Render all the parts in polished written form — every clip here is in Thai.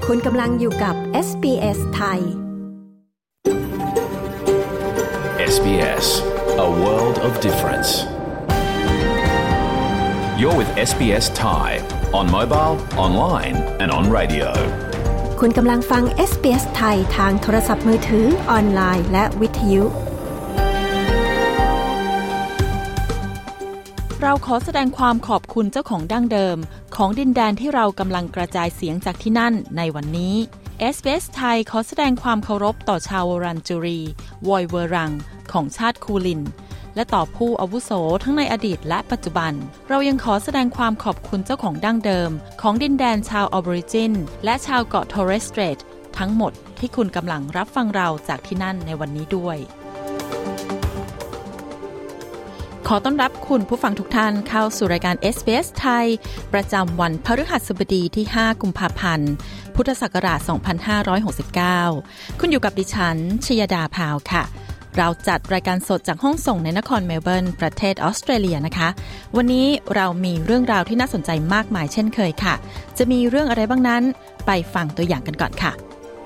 คุณกำลังอยู่กับ SBS ไทย SBS A world of difference. You're with SBS Thai on mobile, online and on radio. คุณกำลังฟัง SBS ไทยทางโทรศัพท์มือถือออนไลน์และวิทยุเราขอแสดงความขอบคุณเจ้าของดั้งเดิมของดินแดนที่เรากำลังกระจายเสียงจากที่นั่นในวันนี้ SBS ไทยขอแสดงความเคารพต่อชาววรันจูรีวอยเวอรังของชาติคูลินและต่อผู้อาวุโสทั้งในอดีตและปัจจุบันเรายังขอแสดงความขอบคุณเจ้าของดั้งเดิมของดินแดนชาวออเบอริจินและชาวเกาะทอร์เรสสเตรททั้งหมดที่คุณกำลังรับฟังเราจากที่นั่นในวันนี้ด้วยขอต้อนรับคุณผู้ฟังทุกท่านเข้าสู่รายการ SBS ไทยประจำวันพฤหัสบดีที่ 5 กุมภาพันธ์ พุทธศักราช 2569 คุณอยู่กับดิฉันชยดาพาวค่ะเราจัดรายการสดจากห้องส่งในนครเมลเบิร์นประเทศออสเตรเลียนะคะวันนี้เรามีเรื่องราวที่น่าสนใจมากมายเช่นเคยค่ะจะมีเรื่องอะไรบ้างนั้นไปฟังตัวอย่างกันก่อนค่ะ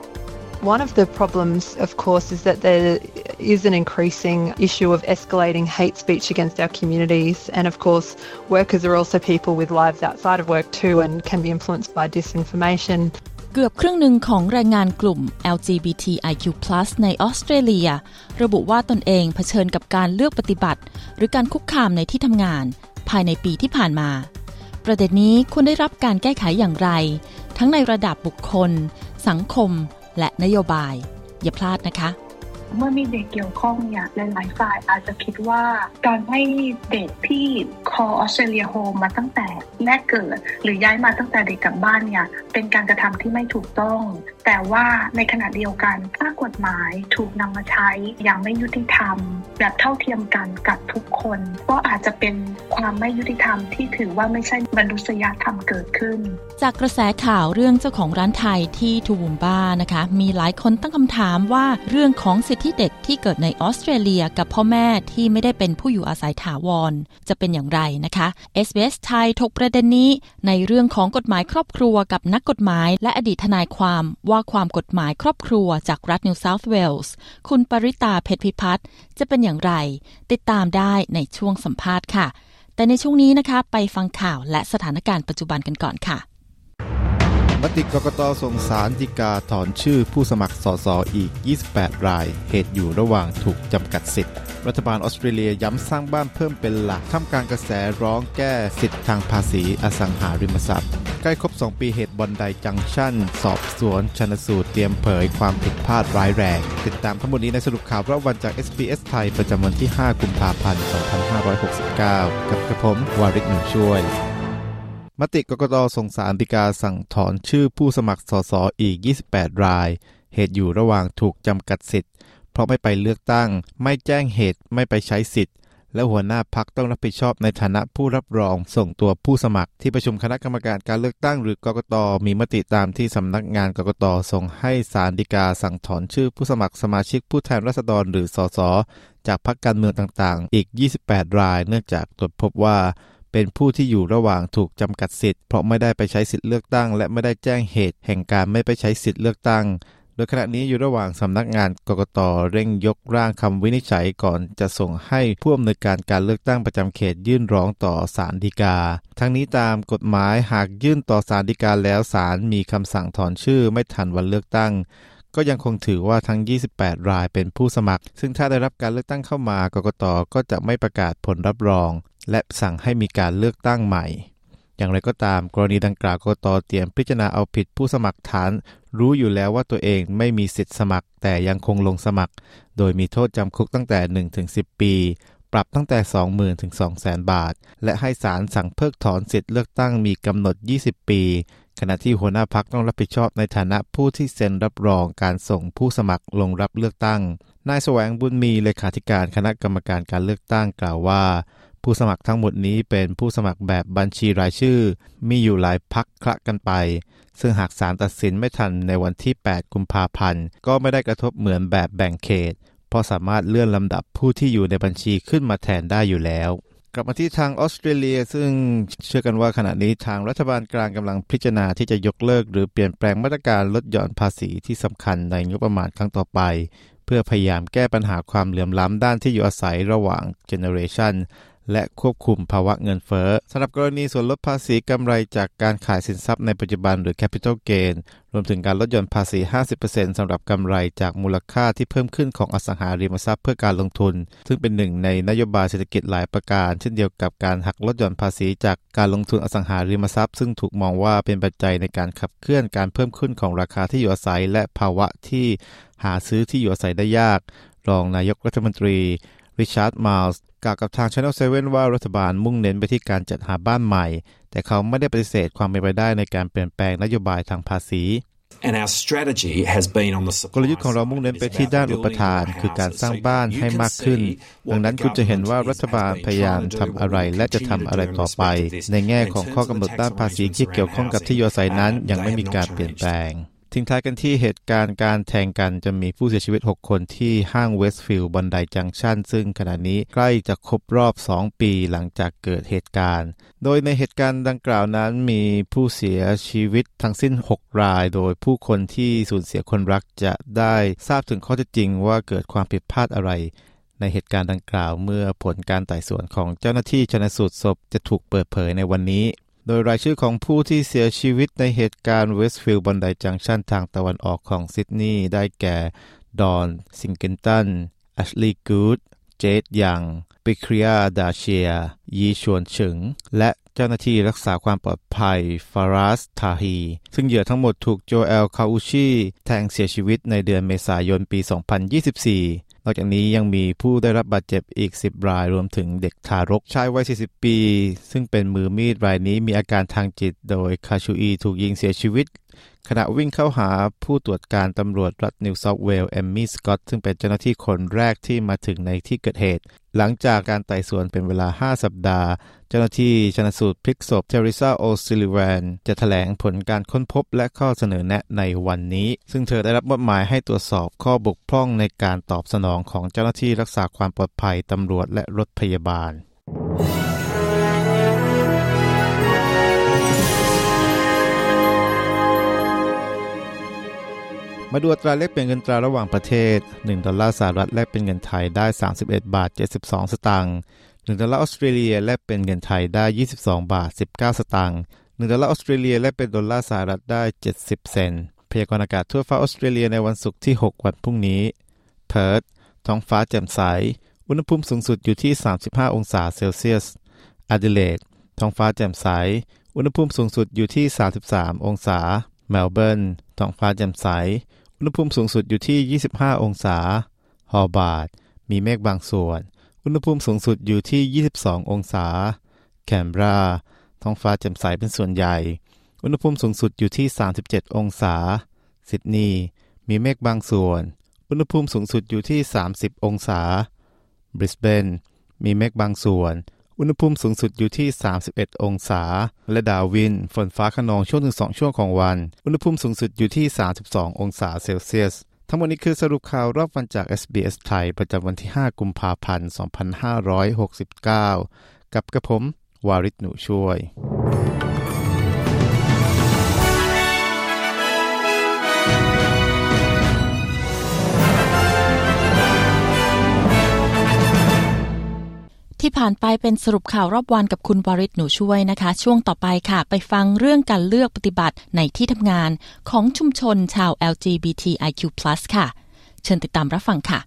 One of the problems, of course, is that there is an increasing issue of escalating hate speech against our communities. And, of course, workers are also people with lives outside of work too and can be influenced by disinformation. เกือบครึ่งหนึ่งของแรงงานกลุ่ม LGBTIQ+ ในออสเตรเลียระบุว่าตนเองเผชิญกับการเลือกปฏิบัติหรือการคุกคามในที่ทำงานภายในปีที่ผ่านมาประเด็นนี้ควรได้รับการแก้ไขอย่างไรทั้งในระดับบุคคลสังคมและนโยบายอย่าพลาดนะคะเมื่อมีเด็กเกี่ยวข้องเนี่ยหลายๆฝ่ายอาจจะคิดว่าการให้เด็กที่คอออสเตรเลียโฮมมาตั้งแต่แรกเกิดหรือย้ายมาตั้งแต่เด็กกลับบ้านเนี่ยเป็นการกระทำที่ไม่ถูกต้องแต่ว่าในขณะเดียวกันถ้ากฎหมายถูกนำมาใช้อย่างไม่ยุติธรรมแบบเท่าเทียมกันกับทุกคนก็อาจจะเป็นความไม่ยุติธรรมที่ถือว่าไม่ใช่มนุษยธรรมเกิดขึ้นจากกระแสข่าวเรื่องเจ้าของร้านไทยที่ทูวูมบ้านะคะมีหลายคนตั้งคำถามว่าเรื่องของสิทธิเด็กที่เกิดในออสเตรเลียกับพ่อแม่ที่ไม่ได้เป็นผู้อยู่อาศัยถาวรจะเป็นอย่างไรนะคะ SBS ไทยถกประเด็นนี้ในเรื่องของกฎหมายครอบครัวกับนักกฎหมายและอดีตทนายความว่าความกฎหมายครอบครัวจากรัฐนิวเซาท์เวลส์คุณปริตาเพชรพิพัฒน์จะเป็นอย่างไรติดตามได้ในช่วงสัมภาษณ์ค่ะแต่ในช่วงนี้นะคะไปฟังข่าวและสถานการณ์ปัจจุบันกันก่อนค่ะมติกกต.ส่งศาลฎีกาถอนชื่อผู้สมัครสสอีก28รายเหตุอยู่ระหว่างถูกจำกัดสิทธิ์รัฐบาลออสเตรเลียย้ำสร้างบ้านเพิ่มเป็นหลักท่ามกลางกระแสร้องแก้สิทธิทางภาษีอสังหาริมทรัพย์ใกล้ครบ2ปีเหตุบอนไดจังชั่นสอบสวนชันสูตรเตรียมเผยความผิดพลาดร้ายแรงติดตามทั้งหมดนี้ในสรุปข่าวรอบวันจาก SBS ไทยประจำวันที่ 5 กุมภาพันธ์ 2569 กับผมวาริศ หนุนช่วยมติกกต.ส่งศาลฎีกาสั่งถอนชื่อผู้สมัครสสอีก28รายเหตุอยู่ระหว่างถูกจำกัดสิทธิ์เพราะไม่ไปเลือกตั้งไม่แจ้งเหตุไม่ไปใช้สิทธิ์และหัวหน้าพรรคต้องรับผิดชอบในฐานะผู้รับรองส่งตัวผู้สมัครที่ประชุมคณะกรรมการการเลือกตั้งหรือกกต.มีมติตามที่สำนักงานกกต.ส่งให้ศาลฎีกาสั่งถอนชื่อผู้สมัครสมาชิกผู้แทนราษฎรหรือสสจากพรรคการเมืองต่างๆอีก28รายเนื่องจากตรวจพบว่าเป็นผู้ที่อยู่ระหว่างถูกจำกัดสิทธิ์เพราะไม่ได้ไปใช้สิทธิ์เลือกตั้งและไม่ได้แจ้งเหตุแห่งการไม่ไปใช้สิทธิ์เลือกตั้งโดยขณะนี้อยู่ระหว่างสำนักงานกกต.เร่งยกร่างคำวินิจฉัยก่อนจะส่งให้ผู้อำนวยการการเลือกตั้งประจำเขตยื่นร้องต่อศาลฎีกาทั้งนี้ตามกฎหมายหากยื่นต่อศาลฎีกาแล้วศาลมีคำสั่งถอนชื่อไม่ทันวันเลือกตั้งก็ยังคงถือว่าทั้ง28รายเป็นผู้สมัครซึ่งถ้าได้รับการเลือกตั้งเข้ามากกต.ก็จะไม่ประกาศผลรับรองและสั่งให้มีการเลือกตั้งใหม่อย่างไรก็ตามกรณีดังกล่าวกกต.เตรียมพิจารณาเอาผิดผู้สมัครฐานรู้อยู่แล้วว่าตัวเองไม่มีสิทธิสมัครแต่ยังคงลงสมัครโดยมีโทษจำคุกตั้งแต่ 1-10 ปีปรับตั้งแต่ 20,000 ถึง 200,000 บาทและให้ศาลสั่งเพิกถอนสิทธิเลือกตั้งมีกำหนด20 ปีขณะที่หัวหน้าพรรคต้องรับผิดชอบในฐานะผู้ที่เซ็นรับรองการส่งผู้สมัครลงรับเลือกตั้งนายแสวงบุญมีเลขาธิการคณะกรรมการการเลือกตั้งกล่าวว่าผู้สมัครทั้งหมดนี้เป็นผู้สมัครแบบบัญชีรายชื่อมีอยู่หลายพรรคคละกันไปซึ่งหากศาลตัดสินไม่ทันในวันที่8กุมภาพันธ์ก็ไม่ได้กระทบเหมือนแบบแบ่งเขตเพราะสามารถเลื่อนลำดับผู้ที่อยู่ในบัญชีขึ้นมาแทนได้อยู่แล้วกลับมาที่ทางออสเตรเลียซึ่งเชื่อกันว่าขณะนี้ทางรัฐบาลกลางกำลังพิจารณาที่จะยกเลิกหรือเปลี่ยนแปลงมาตรการลดหย่อนภาษีที่สำคัญในงบประมาณครั้งต่อไปเพื่อพยายามแก้ปัญหาความเหลื่อมล้ำด้านที่อยู่อาศัยระหว่างเจเนอเรชันและควบคุมภาวะเงินเฟ้อสำหรับกรณีส่วนลดภาษีกำไรจากการขายสินทรัพย์ในปัจจุบันหรือ Capital Gain รวมถึงการลดหย่อนภาษี 50% สำหรับกำไรจากมูลค่าที่เพิ่มขึ้นของอสังหาริมทรัพย์เพื่อการลงทุนซึ่งเป็นหนึ่งในนโยบายเศรษฐกิจหลายประการเช่นเดียวกับการหักลดหย่อนภาษีจากการลงทุนอสังหาริมทรัพย์ซึ่งถูกมองว่าเป็นปัจจัยในการขับเคลื่อนการเพิ่มขึ้นของราคาที่อยู่อาศัยและภาวะที่หาซื้อที่อยู่อาศัยได้ยากรองนายกรัฐมนตรีริชาร์ดมาลส์กล่าวกับทาง Channel 7 ว่ารัฐบาลมุ่งเน้นไปที่การจัดหาบ้านใหม่แต่เขาไม่ได้ปฏิเสธความเป็นไปได้ในการเปลี่ยนแปลงนโยบายทางภาษีกลยุทธ์ของเรามุ่งเน้นไปที่ด้านอุปทานคือการสร้างบ้านให้มากขึ้นดังนั้นคุณจะเห็นว่ารัฐบาลพยายามทำอะไรและจะทำอะไรต่อไปในแง่ของข้อกำหนดด้านภาษีที่เกี่ยวข้องกับที่อยู่อาศัยนั้นยังไม่มีการเปลี่ยนแปลงทิ้งท้ายกันที่เหตุการณ์การแทงกันจะมีผู้เสียชีวิต6คนที่ห้างเวสต์ฟิลด์บอนไดจังชั่นซึ่งขณะนี้ใกล้จะครบรอบ2ปีหลังจากเกิดเหตุการณ์โดยในเหตุการณ์ดังกล่าวนั้นมีผู้เสียชีวิตทั้งสิ้น6รายโดยผู้คนที่สูญเสียคนรักจะได้ทราบถึงข้อเท็จจริงว่าเกิดความผิดพลาดอะไรในเหตุการณ์ดังกล่าวเมื่อผลการไต่สวนของเจ้าหน้าที่ชันสูตรศพจะถูกเปิดเผยในวันนี้โดยรายชื่อของผู้ที่เสียชีวิตในเหตุการณ์เวสต์ฟิลด์บอนไดจังชั่นทางตะวันออกของซิดนีย์ได้แก่ดอนซิงเกนตันแอชลีย์กูดเจดยังปิครียดาเชียยีชวนเฉิงและเจ้าหน้าที่รักษาความปลอดภัยฟารัสทาฮีซึ่งเหยื่อทั้งหมดถูกโจเอลคาอูชีแทงเสียชีวิตในเดือนเมษายนปี 2024นอกจากนี้ยังมีผู้ได้รับบาดเจ็บอีก10รายรวมถึงเด็กทารกชายวัย40ปีซึ่งเป็นมือมีดรายนี้มีอาการทางจิตโดยคาชูอีถูกยิงเสียชีวิตขณะวิ่งเข้าหาผู้ตรวจการตำรวจรัฐนิวเซาท์เวลส์แอมมี่สกอตซึ่งเป็นเจ้าหน้าที่คนแรกที่มาถึงในที่เกิดเหตุหลังจากการไต่สวนเป็นเวลา5สัปดาห์เจ้าหน้าที่ชันสูตรพลิกศพเทริซาโอซิลิแวนจะแถลงผลการค้นพบและข้อเสนอแนะในวันนี้ซึ่งเธอได้รับมอบหมายให้ตรวจสอบข้อบกพร่องในการตอบสนองของเจ้าหน้าที่รักษาความปลอดภัยตำรวจและรถพยาบาลมาดูอัตราแลกเปลี่ยนเงินตราระหว่างประเทศ1ดอลลาร์สหรัฐแลกเป็นเงินไทยได้31บาท72สตางค์1ดอลลาร์ออสเตรเลียแลกเป็นเงินไทยได้22บาท19สตางค์1ดอลลาร์ออสเตรเลียแลกเป็นดอลลาร์สหรัฐได้70เซนต์พยากรณ์อากาศทั่วฟ้าออสเตรเลียในวันศุกร์ที่6วันพรุ่งนี้เพิร์ธท้องฟ้าแจ่มใสอุณหภูมิสูงสุดอยู่ที่35องศาเซลเซียสแอดิเลดท้องฟ้าแจ่มใสอุณหภูมิสูงสุดอยู่ที่33องศาเมลเบิร์นท้องฟ้าแจ่มใสอุณหภูมิสูงสุดอยู่ที่25องศาฮอบาร์ตมีเมฆบางส่วนอุณหภูมิสูงสุดอยู่ที่22องศาแคนเบราท้องฟ้าแจ่มใสเป็นส่วนใหญ่อุณหภูมิสูงสุดอยู่ที่37องศาซิดนีย์มีเมฆบางส่วนอุณหภูมิสูงสุดอยู่ที่30องศาบริสเบนมีเมฆบางส่วนอุณหภูมิสูงสุดอยู่ที่31องศาและดาวินฝนฟ้าคะนองช่วงถึง2ช่วงของวันอุณหภูมิสูงสุดอยู่ที่32องศาเซลเซียสทั้งหมดนี้คือสรุปข่าวรอบวันจาก SBS ไทยประจำวันที่5กุมภาพันธ์2569กับกระผมวาริศหนูช่วยที่ผ่านไปเป็นสรุปข่าวรอบวันกับคุณวาริศหนูช่วยนะคะช่วงต่อไปค่ะไปฟังเรื่องการเลือกปฏิบัติในที่ทำงานของชุมชนชาว LGBTIQ+ ค่ะเชิญติดตามรับฟังค่ะ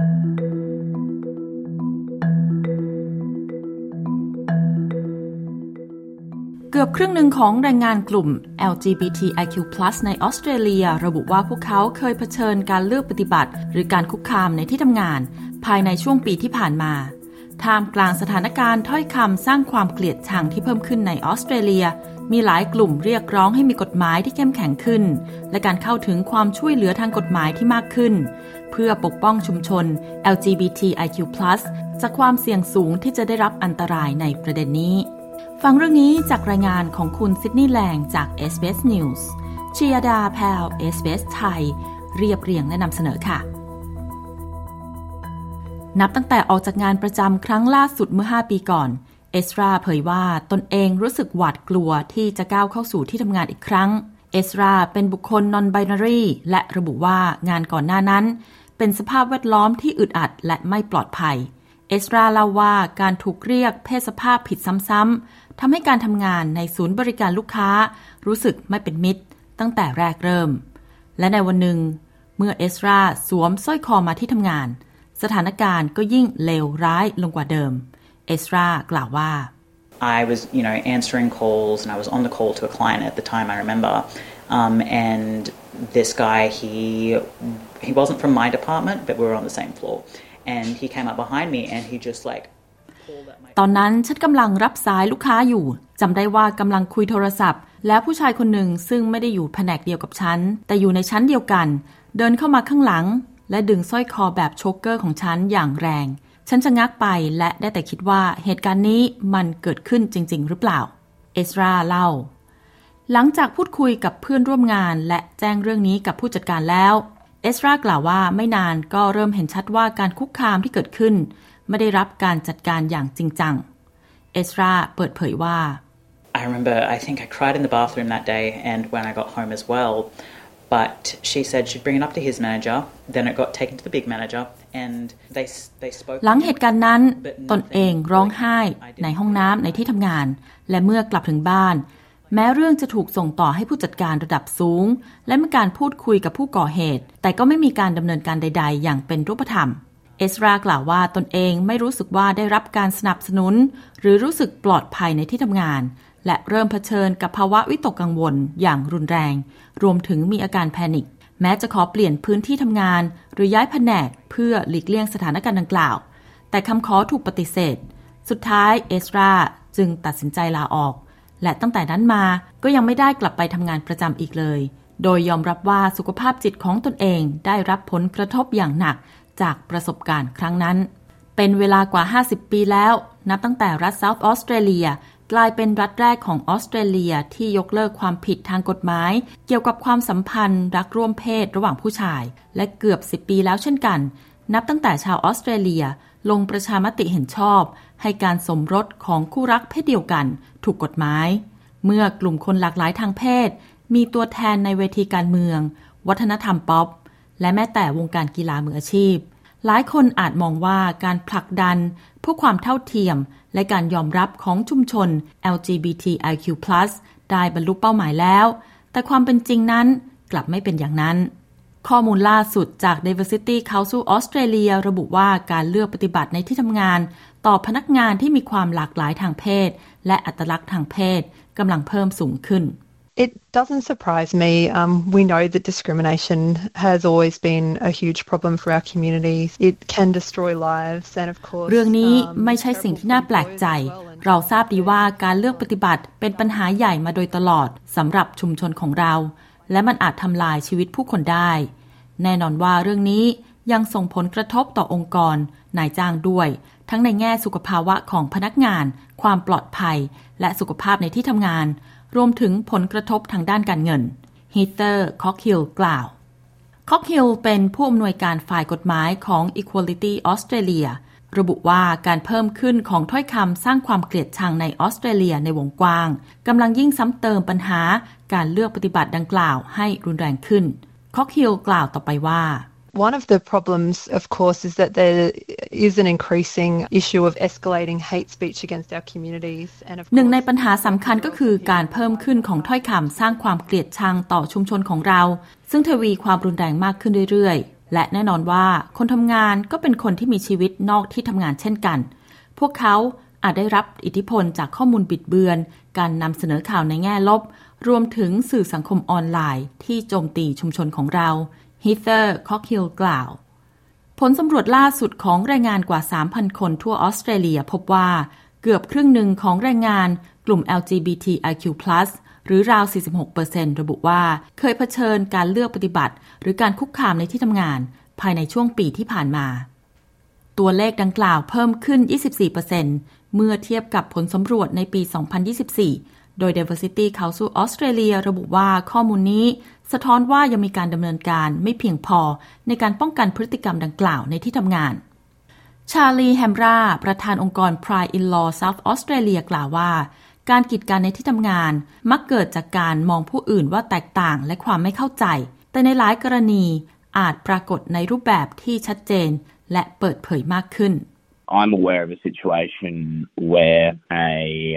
เกือบครึ่งหนึ่งของแรงงานกลุ่ม LGBTIQ+ ในออสเตรเลียระบุว่าพวกเขาเคยเผชิญการเลือกปฏิบัติหรือการคุกคามในที่ทำงานภายในช่วงปีที่ผ่านมาท่ามกลางสถานการณ์ถ้อยคำสร้างความเกลียดชังที่เพิ่มขึ้นในออสเตรเลียมีหลายกลุ่มเรียกร้องให้มีกฎหมายที่เข้มแข็งขึ้นและการเข้าถึงความช่วยเหลือทางกฎหมายที่มากขึ้นเพื่อปกป้องชุมชน LGBTIQ+ จากความเสี่ยงสูงที่จะได้รับอันตรายในประเด็นนี้ฟังเรื่องนี้จากรายงานของคุณซิดนีย์แลงจาก SBS News ชียดาแพล SBS ไทยเรียบเรียงและนำเสนอค่ะนับตั้งแต่ออกจากงานประจำครั้งล่าสุดเมื่อ5ปีก่อนเอสราเผยว่าตนเองรู้สึกหวาดกลัวที่จะก้าวเข้าสู่ที่ทำงานอีกครั้งเอสราเป็นบุคคล non-binary และระบุว่างานก่อนหน้านั้นเป็นสภาพแวดล้อมที่อึดอัดและไม่ปลอดภัยเอสราเล่าว่าการถูกเรียกเพศสภาพผิดซ้ำๆทำให้การทำงานในศูนย์บริการลูกค้ารู้สึกไม่เป็นมิตรตั้งแต่แรกเริ่มและในวันหนึ่งเมื่อเอสราสวมสร้อยคอมาที่ทำงานสถานการณ์ก็ยิ่งเลวร้ายลงกว่าเดิมเอสรากล่าวว่า I was, answering calls and I was on the call to a client at the time I remember and this guy he wasn't from my department but we were on the same floor and he came up behind me and he just like ตอนนั้นฉันกำลังรับสายลูกค้าอยู่จำได้ว่ากำลังคุยโทรศัพท์แล้วผู้ชายคนหนึ่งซึ่งไม่ได้อยู่แผนกเดียวกับฉันแต่อยู่ในชั้นเดียวกันเดินเข้ามาข้างหลังและดึงสร้อยคอแบบโชกเกอร์ของฉันอย่างแรงฉันชะงักไปและได้แต่คิดว่าเหตุการณ์นี้มันเกิดขึ้นจริงๆหรือเปล่าเอสราเล่าหลังจากพูดคุยกับเพื่อนร่วมงานและแจ้งเรื่องนี้กับผู้จัดการแล้วเอสรากล่าวว่าไม่นานก็เริ่มเห็นชัดว่าการคุกคามที่เกิดขึ้นไม่ได้รับการจัดการอย่างจริงจังเอสราเปิดเผยว่า I remember I think I cried in the bathroom that day and when I got home as well but she said she'd bring it up to his manager then it got taken to the big manager and they spoke หลังเหตุการณ์นั้นตนเองร้องไห้ในห้องน้ำในที่ทำงานและเมื่อกลับถึงบ้านแม้เรื่องจะถูกส่งต่อให้ผู้จัดการระดับสูงและมีการพูดคุยกับผู้ก่อเหตุแต่ก็ไม่มีการดำเนินการใดๆอย่างเป็นรูปธรรมเอสรากล่าวว่าตนเองไม่รู้สึกว่าได้รับการสนับสนุนหรือรู้สึกปลอดภัยในที่ทำงานและเริ่มเผชิญกับภาวะวิตกกังวลอย่างรุนแรงรวมถึงมีอาการแพนิคแม้จะขอเปลี่ยนพื้นที่ทำงานหรือย้ายแผนกเพื่อหลีกเลี่ยงสถานการณ์ดังกล่าวแต่คำขอถูกปฏิเสธสุดท้ายเอสราจึงตัดสินใจลาออกและตั้งแต่นั้นมาก็ยังไม่ได้กลับไปทำงานประจำอีกเลยโดยยอมรับว่าสุขภาพจิตของตนเองได้รับผลกระทบอย่างหนักจากประสบการณ์ครั้งนั้นเป็นเวลากว่า50 ปีแล้วนับตั้งแต่รัฐเซาท์ออสเตรเลียกลายเป็นรัฐแรกของออสเตรเลียที่ยกเลิกความผิดทางกฎหมายเกี่ยวกับความสัมพันธ์รักร่วมเพศระหว่างผู้ชายและเกือบ10 ปีแล้วเช่นกันนับตั้งแต่ชาวออสเตรเลียลงประชามติเห็นชอบให้การสมรสของคู่รักเพศเดียวกันถูกกฎหมายเมื่อกลุ่มคนหลากหลายทางเพศมีตัวแทนในเวทีการเมืองวัฒนธรรมป๊อปและแม้แต่วงการกีฬามืออาชีพหลายคนอาจมองว่าการผลักดันเพื่อความเท่าเทียมและการยอมรับของชุมชน LGBTIQ+ ได้บรรลุเป้าหมายแล้วแต่ความเป็นจริงนั้นกลับไม่เป็นอย่างนั้นข้อมูลล่าสุดจาก Diversity Council Australia ระบุว่าการเลือกปฏิบัติในที่ทำงานต่อพนักงานที่มีความหลากหลายทางเพศและอัตลักษณ์ทางเพศกำลังเพิ่มสูงขึ้น It doesn't surprise me. We know that discrimination has always been a huge problem for our communities. It can destroy lives and of course เรื่องนี้ไม่ใช่สิ่งที่น่าแปลกใจเราทราบดีว่าการเลือกปฏิบัติเป็นปัญหาใหญ่มาโดยตลอดสำหรับชุมชนของเราและมันอาจทำลายชีวิตผู้คนได้แน่นอนว่าเรื่องนี้ยังส่งผลกระทบต่อองค์กรนายจ้างด้วยทั้งในแง่สุขภาวะของพนักงานความปลอดภัยและสุขภาพในที่ทำงานรวมถึงผลกระทบทางด้านการเงินฮีเตอร์คอกฮิลกล่าวคอกฮิลเป็นผู้อำนวยการฝ่ายกฎหมายของ Equality Australia ระบุว่าการเพิ่มขึ้นของถ้อยคำสร้างความเกลียดชังในออสเตรเลียในวงกว้างกำลังยิ่งซ้ำเติมปัญหาการเลือกปฏิบัติดังกล่าวให้รุนแรงขึ้นคอกฮิลกล่าวต่อไปว่า One of the problems, of course, is that there is an increasing issue of escalating hate speech against our communities. And of course, หนึ่งในปัญหาสำคัญก็คือการเพิ่มขึ้นของถ้อยคำสร้างความเกลียดชังต่อชุมชนของเราซึ่งทวีความรุนแรงมากขึ้นเรื่อยๆและแน่นอนว่าคนทำงานก็เป็นคนที่มีชีวิตนอกที่ทำงานเช่นกันพวกเขาอาจได้รับอิทธิพลจากข้อมูลบิดเบือนการนำเสนอข่าวในแง่ลบรวมถึงสื่อสังคมออนไลน์ที่โจมตีชุมชนของเราฮีเตอร์คอกฮิลกล่าวผลสำรวจล่าสุดของแรงงานกว่า 3,000 คนทั่วออสเตรเลียพบว่าเกือบครึ่งหนึ่งของแรงงานกลุ่ม LGBTIQ+ หรือราว 46% ระบุว่าเคยเผชิญการเลือกปฏิบัติหรือการคุกคามในที่ทำงานภายในช่วงปีที่ผ่านมาตัวเลขดังกล่าวเพิ่มขึ้น 24% เมื่อเทียบกับผลสำรวจในปี 2024 โดย Diversity Council Australia ระบุว่าข้อมูลนี้สะท้อนว่ายังมีการดำเนินการไม่เพียงพอในการป้องกันพฤติกรรมดังกล่าวในที่ทำงานชาลีแฮมราประธานองค์กร Pride in Law South Australia กล่าวว่าการกีดกันในที่ทำงานมักเกิดจากการมองผู้อื่นว่าแตกต่างและความไม่เข้าใจแต่ในหลายกรณีอาจปรากฏในรูปแบบที่ชัดเจนและเปิดเผยมากขึ้น I'm aware of a situation where a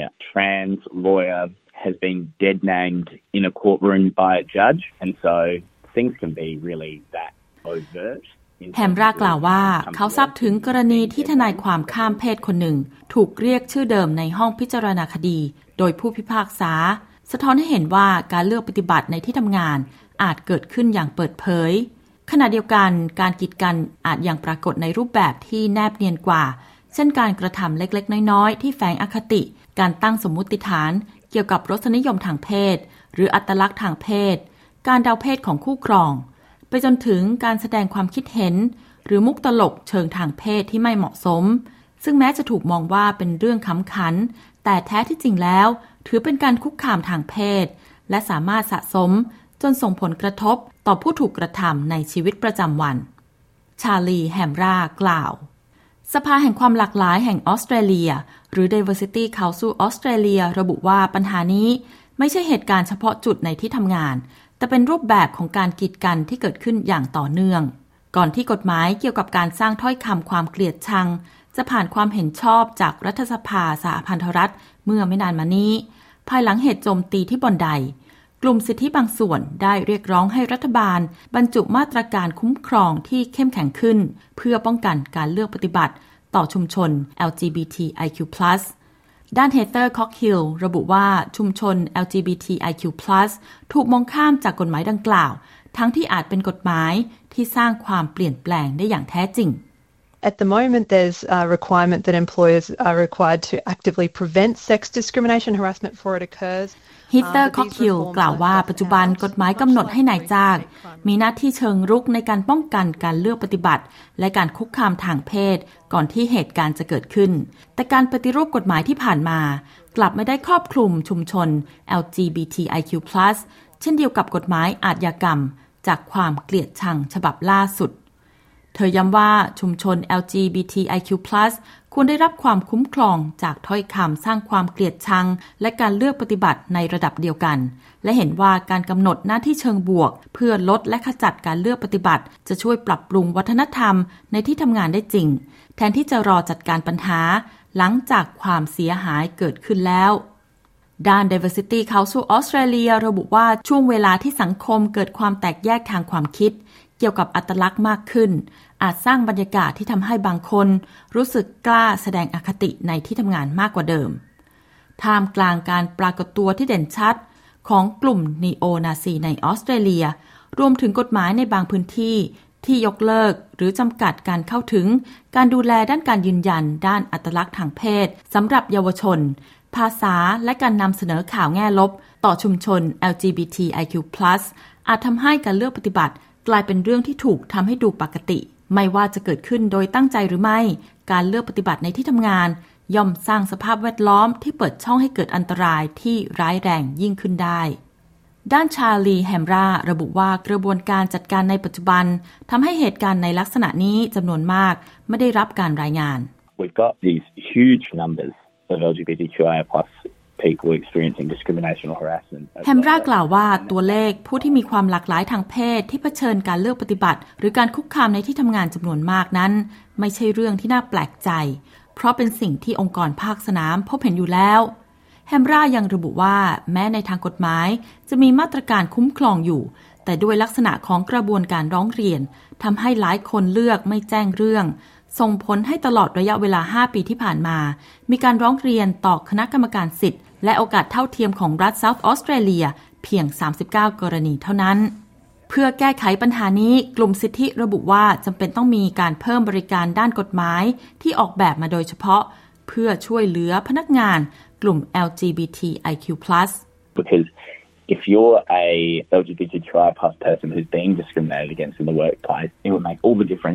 trans lawyer has been dead named in a courtroom by a judge and so things can be really that overtแฮมรากล่าวว่าเขาทราบถึงกรณีที่ทนายความข้ามเพศคนหนึ่งถูกเรียกชื่อเดิมในห้องพิจารณาคดีโดยผู้พิพากษาสะท้อนให้เห็นว่าการเลือกปฏิบัติในที่ทำงานอาจเกิดขึ้นอย่างเปิดเผยขณะเดียวกันการกีดกันอาจยังปรากฏในรูปแบบที่แนบเนียนกว่าเช่นการกระทำเล็กๆน้อยๆที่แฝงอคติการตั้งสมมุติฐานเกี่ยวกับรสนิยมทางเพศหรืออัตลักษณ์ทางเพศการเดาเพศของคู่ครองไปจนถึงการแสดงความคิดเห็นหรือมุกตลกเชิงทางเพศที่ไม่เหมาะสมซึ่งแม้จะถูกมองว่าเป็นเรื่องขำขันแต่แท้ที่จริงแล้วถือเป็นการคุกคามทางเพศและสามารถสะสมจนส่งผลกระทบต่อผู้ถูกกระทำในชีวิตประจำวันชาลีแฮมรากล่าวสภาแห่งความหลากหลายแห่งออสเตรเลียหรือ Diversity Council Australia ระบุว่าปัญหานี้ไม่ใช่เหตุการณ์เฉพาะจุดในที่ทำงานแต่เป็นรูปแบบของการกีดกันที่เกิดขึ้นอย่างต่อเนื่องก่อนที่กฎหมายเกี่ยวกับการสร้างถ้อยคำความเกลียดชังจะผ่านความเห็นชอบจากรัฐสภาสหพันธรัฐเมื่อไม่นานมานี้ภายหลังเหตุโจมตีที่บอนไดกลุ่มสิทธิบางส่วนได้เรียกร้องให้รัฐบาลบรรจุมาตรการคุ้มครองที่เข้มแข็งขึ้นเพื่อป้องกันการเลือกปฏิบัติต่อชุมชน LGBTIQ+ ด้านเฮเธอร์ ค็อกฮิลระบุว่าชุมชน LGBTIQ+ ถูกมองข้ามจากกฎหมายดังกล่าวทั้งที่อาจเป็นกฎหมายที่สร้างความเปลี่ยนแปลงได้อย่างแท้จริง At the moment, there's a requirement that employers are required to actively prevent sex discrimination harassment before it occurs. ฮิเตอร์ ค็อกฮิลกล่าวว่าปัจจุบันกฎหมายกำหนดให้นายจ้างมีหน้าที่เชิงรุกในการป้องกันการเลือกปฏิบัติและการคุกคามทางเพศก่อนที่เหตุการณ์จะเกิดขึ้นแต่การปฏิรูปกฎหมายที่ผ่านมากลับไม่ได้ครอบคลุมชุมชน LGBTIQ+ เช่นเดียวกับกฎหมายอาชญากรรมจากความเกลียดชังฉบับล่าสุดเธอย้ำว่าชุมชน LGBTIQ+ ควรได้รับความคุ้มครองจากถ้อยคำสร้างความเกลียดชังและการเลือกปฏิบัติในระดับเดียวกันและเห็นว่าการกำหนดหน้าที่เชิงบวกเพื่อลดและขจัดการเลือกปฏิบัติจะช่วยปรับปรุงวัฒนธรรมในที่ทำงานได้จริงแทนที่จะรอจัดการปัญหาหลังจากความเสียหายเกิดขึ้นแล้วด้าน Diversity Council Australia ระบุว่าช่วงเวลาที่สังคมเกิดความแตกแยกทางความคิดเกี่ยวกับอัตลักษณ์มากขึ้นอาจสร้างบรรยากาศที่ทำให้บางคนรู้สึกกล้าแสดงอคติในที่ทำงานมากกว่าเดิมท่ามกลางการปรากฏตัวที่เด่นชัดของกลุ่มนีโอนาซีในออสเตรเลียรวมถึงกฎหมายในบางพื้นที่ที่ยกเลิกหรือจำกัดการเข้าถึงการดูแลด้านการยืนยันด้านอัตลักษณ์ทางเพศสำหรับเยาวชนภาษาและการนำเสนอข่าวแง่ลบต่อชุมชน LGBTIQ+ อาจทำให้การเลือกปฏิบัติกลายเป็นเรื่องที่ถูกทำให้ดูปกติไม่ว่าจะเกิดขึ้นโดยตั้งใจหรือไม่การเลือกปฏิบัติในที่ทำงานย่อมสร้างสภาพแวดล้อมที่เปิดช่องให้เกิดอันตรายที่ร้ายแรงยิ่งขึ้นได้ด้านชาลีแฮมราระบุว่ากระบวนการจัดการในปัจจุบันทำให้เหตุการณ์ในลักษณะนี้จำนวนมากไม่ได้รับการรายงาน We've got these huge numbers of LGBTQIA+ people experiencing discrimination or harassment. แฮมรากล่าวว่าตัวเลขผู้ที่มีความหลากหลายทางเพศที่เผชิญการเลือกปฏิบัติหรือการคุกคามในที่ทำงานจำนวนมากนั้นไม่ใช่เรื่องที่น่าแปลกใจเพราะเป็นสิ่งที่องค์กรภาคสนามพบเห็นอยู่แล้วแฮมรายังระบุว่าแม้ในทางกฎหมายจะมีมาตรการคุ้มครองอยู่แต่ด้วยลักษณะของกระบวนการร้องเรียนทำให้หลายคนเลือกไม่แจ้งเรื่องส่งผลให้ตลอดระยะเวลา5ปีที่ผ่านมามีการร้องเรียนต่อคณะกรรมการสิทธิ์และโอกาสเท่าเทียมของรัฐ South Australia เพียง39กรณีเท่านั้นเพื่อแก้ไขปัญหานี้กลุ่มสิทธิระบุว่าจำเป็นต้องมีการเพิ่มบริการด้านกฎหมายที่ออกแบบมาโดยเฉพาะเพื่อช่วยเหลือพนักงานกลุ่ม LGBTIQ+ Because if you're a LGBTQI+ person who's being discriminated against in the workplace, it would make all the difference to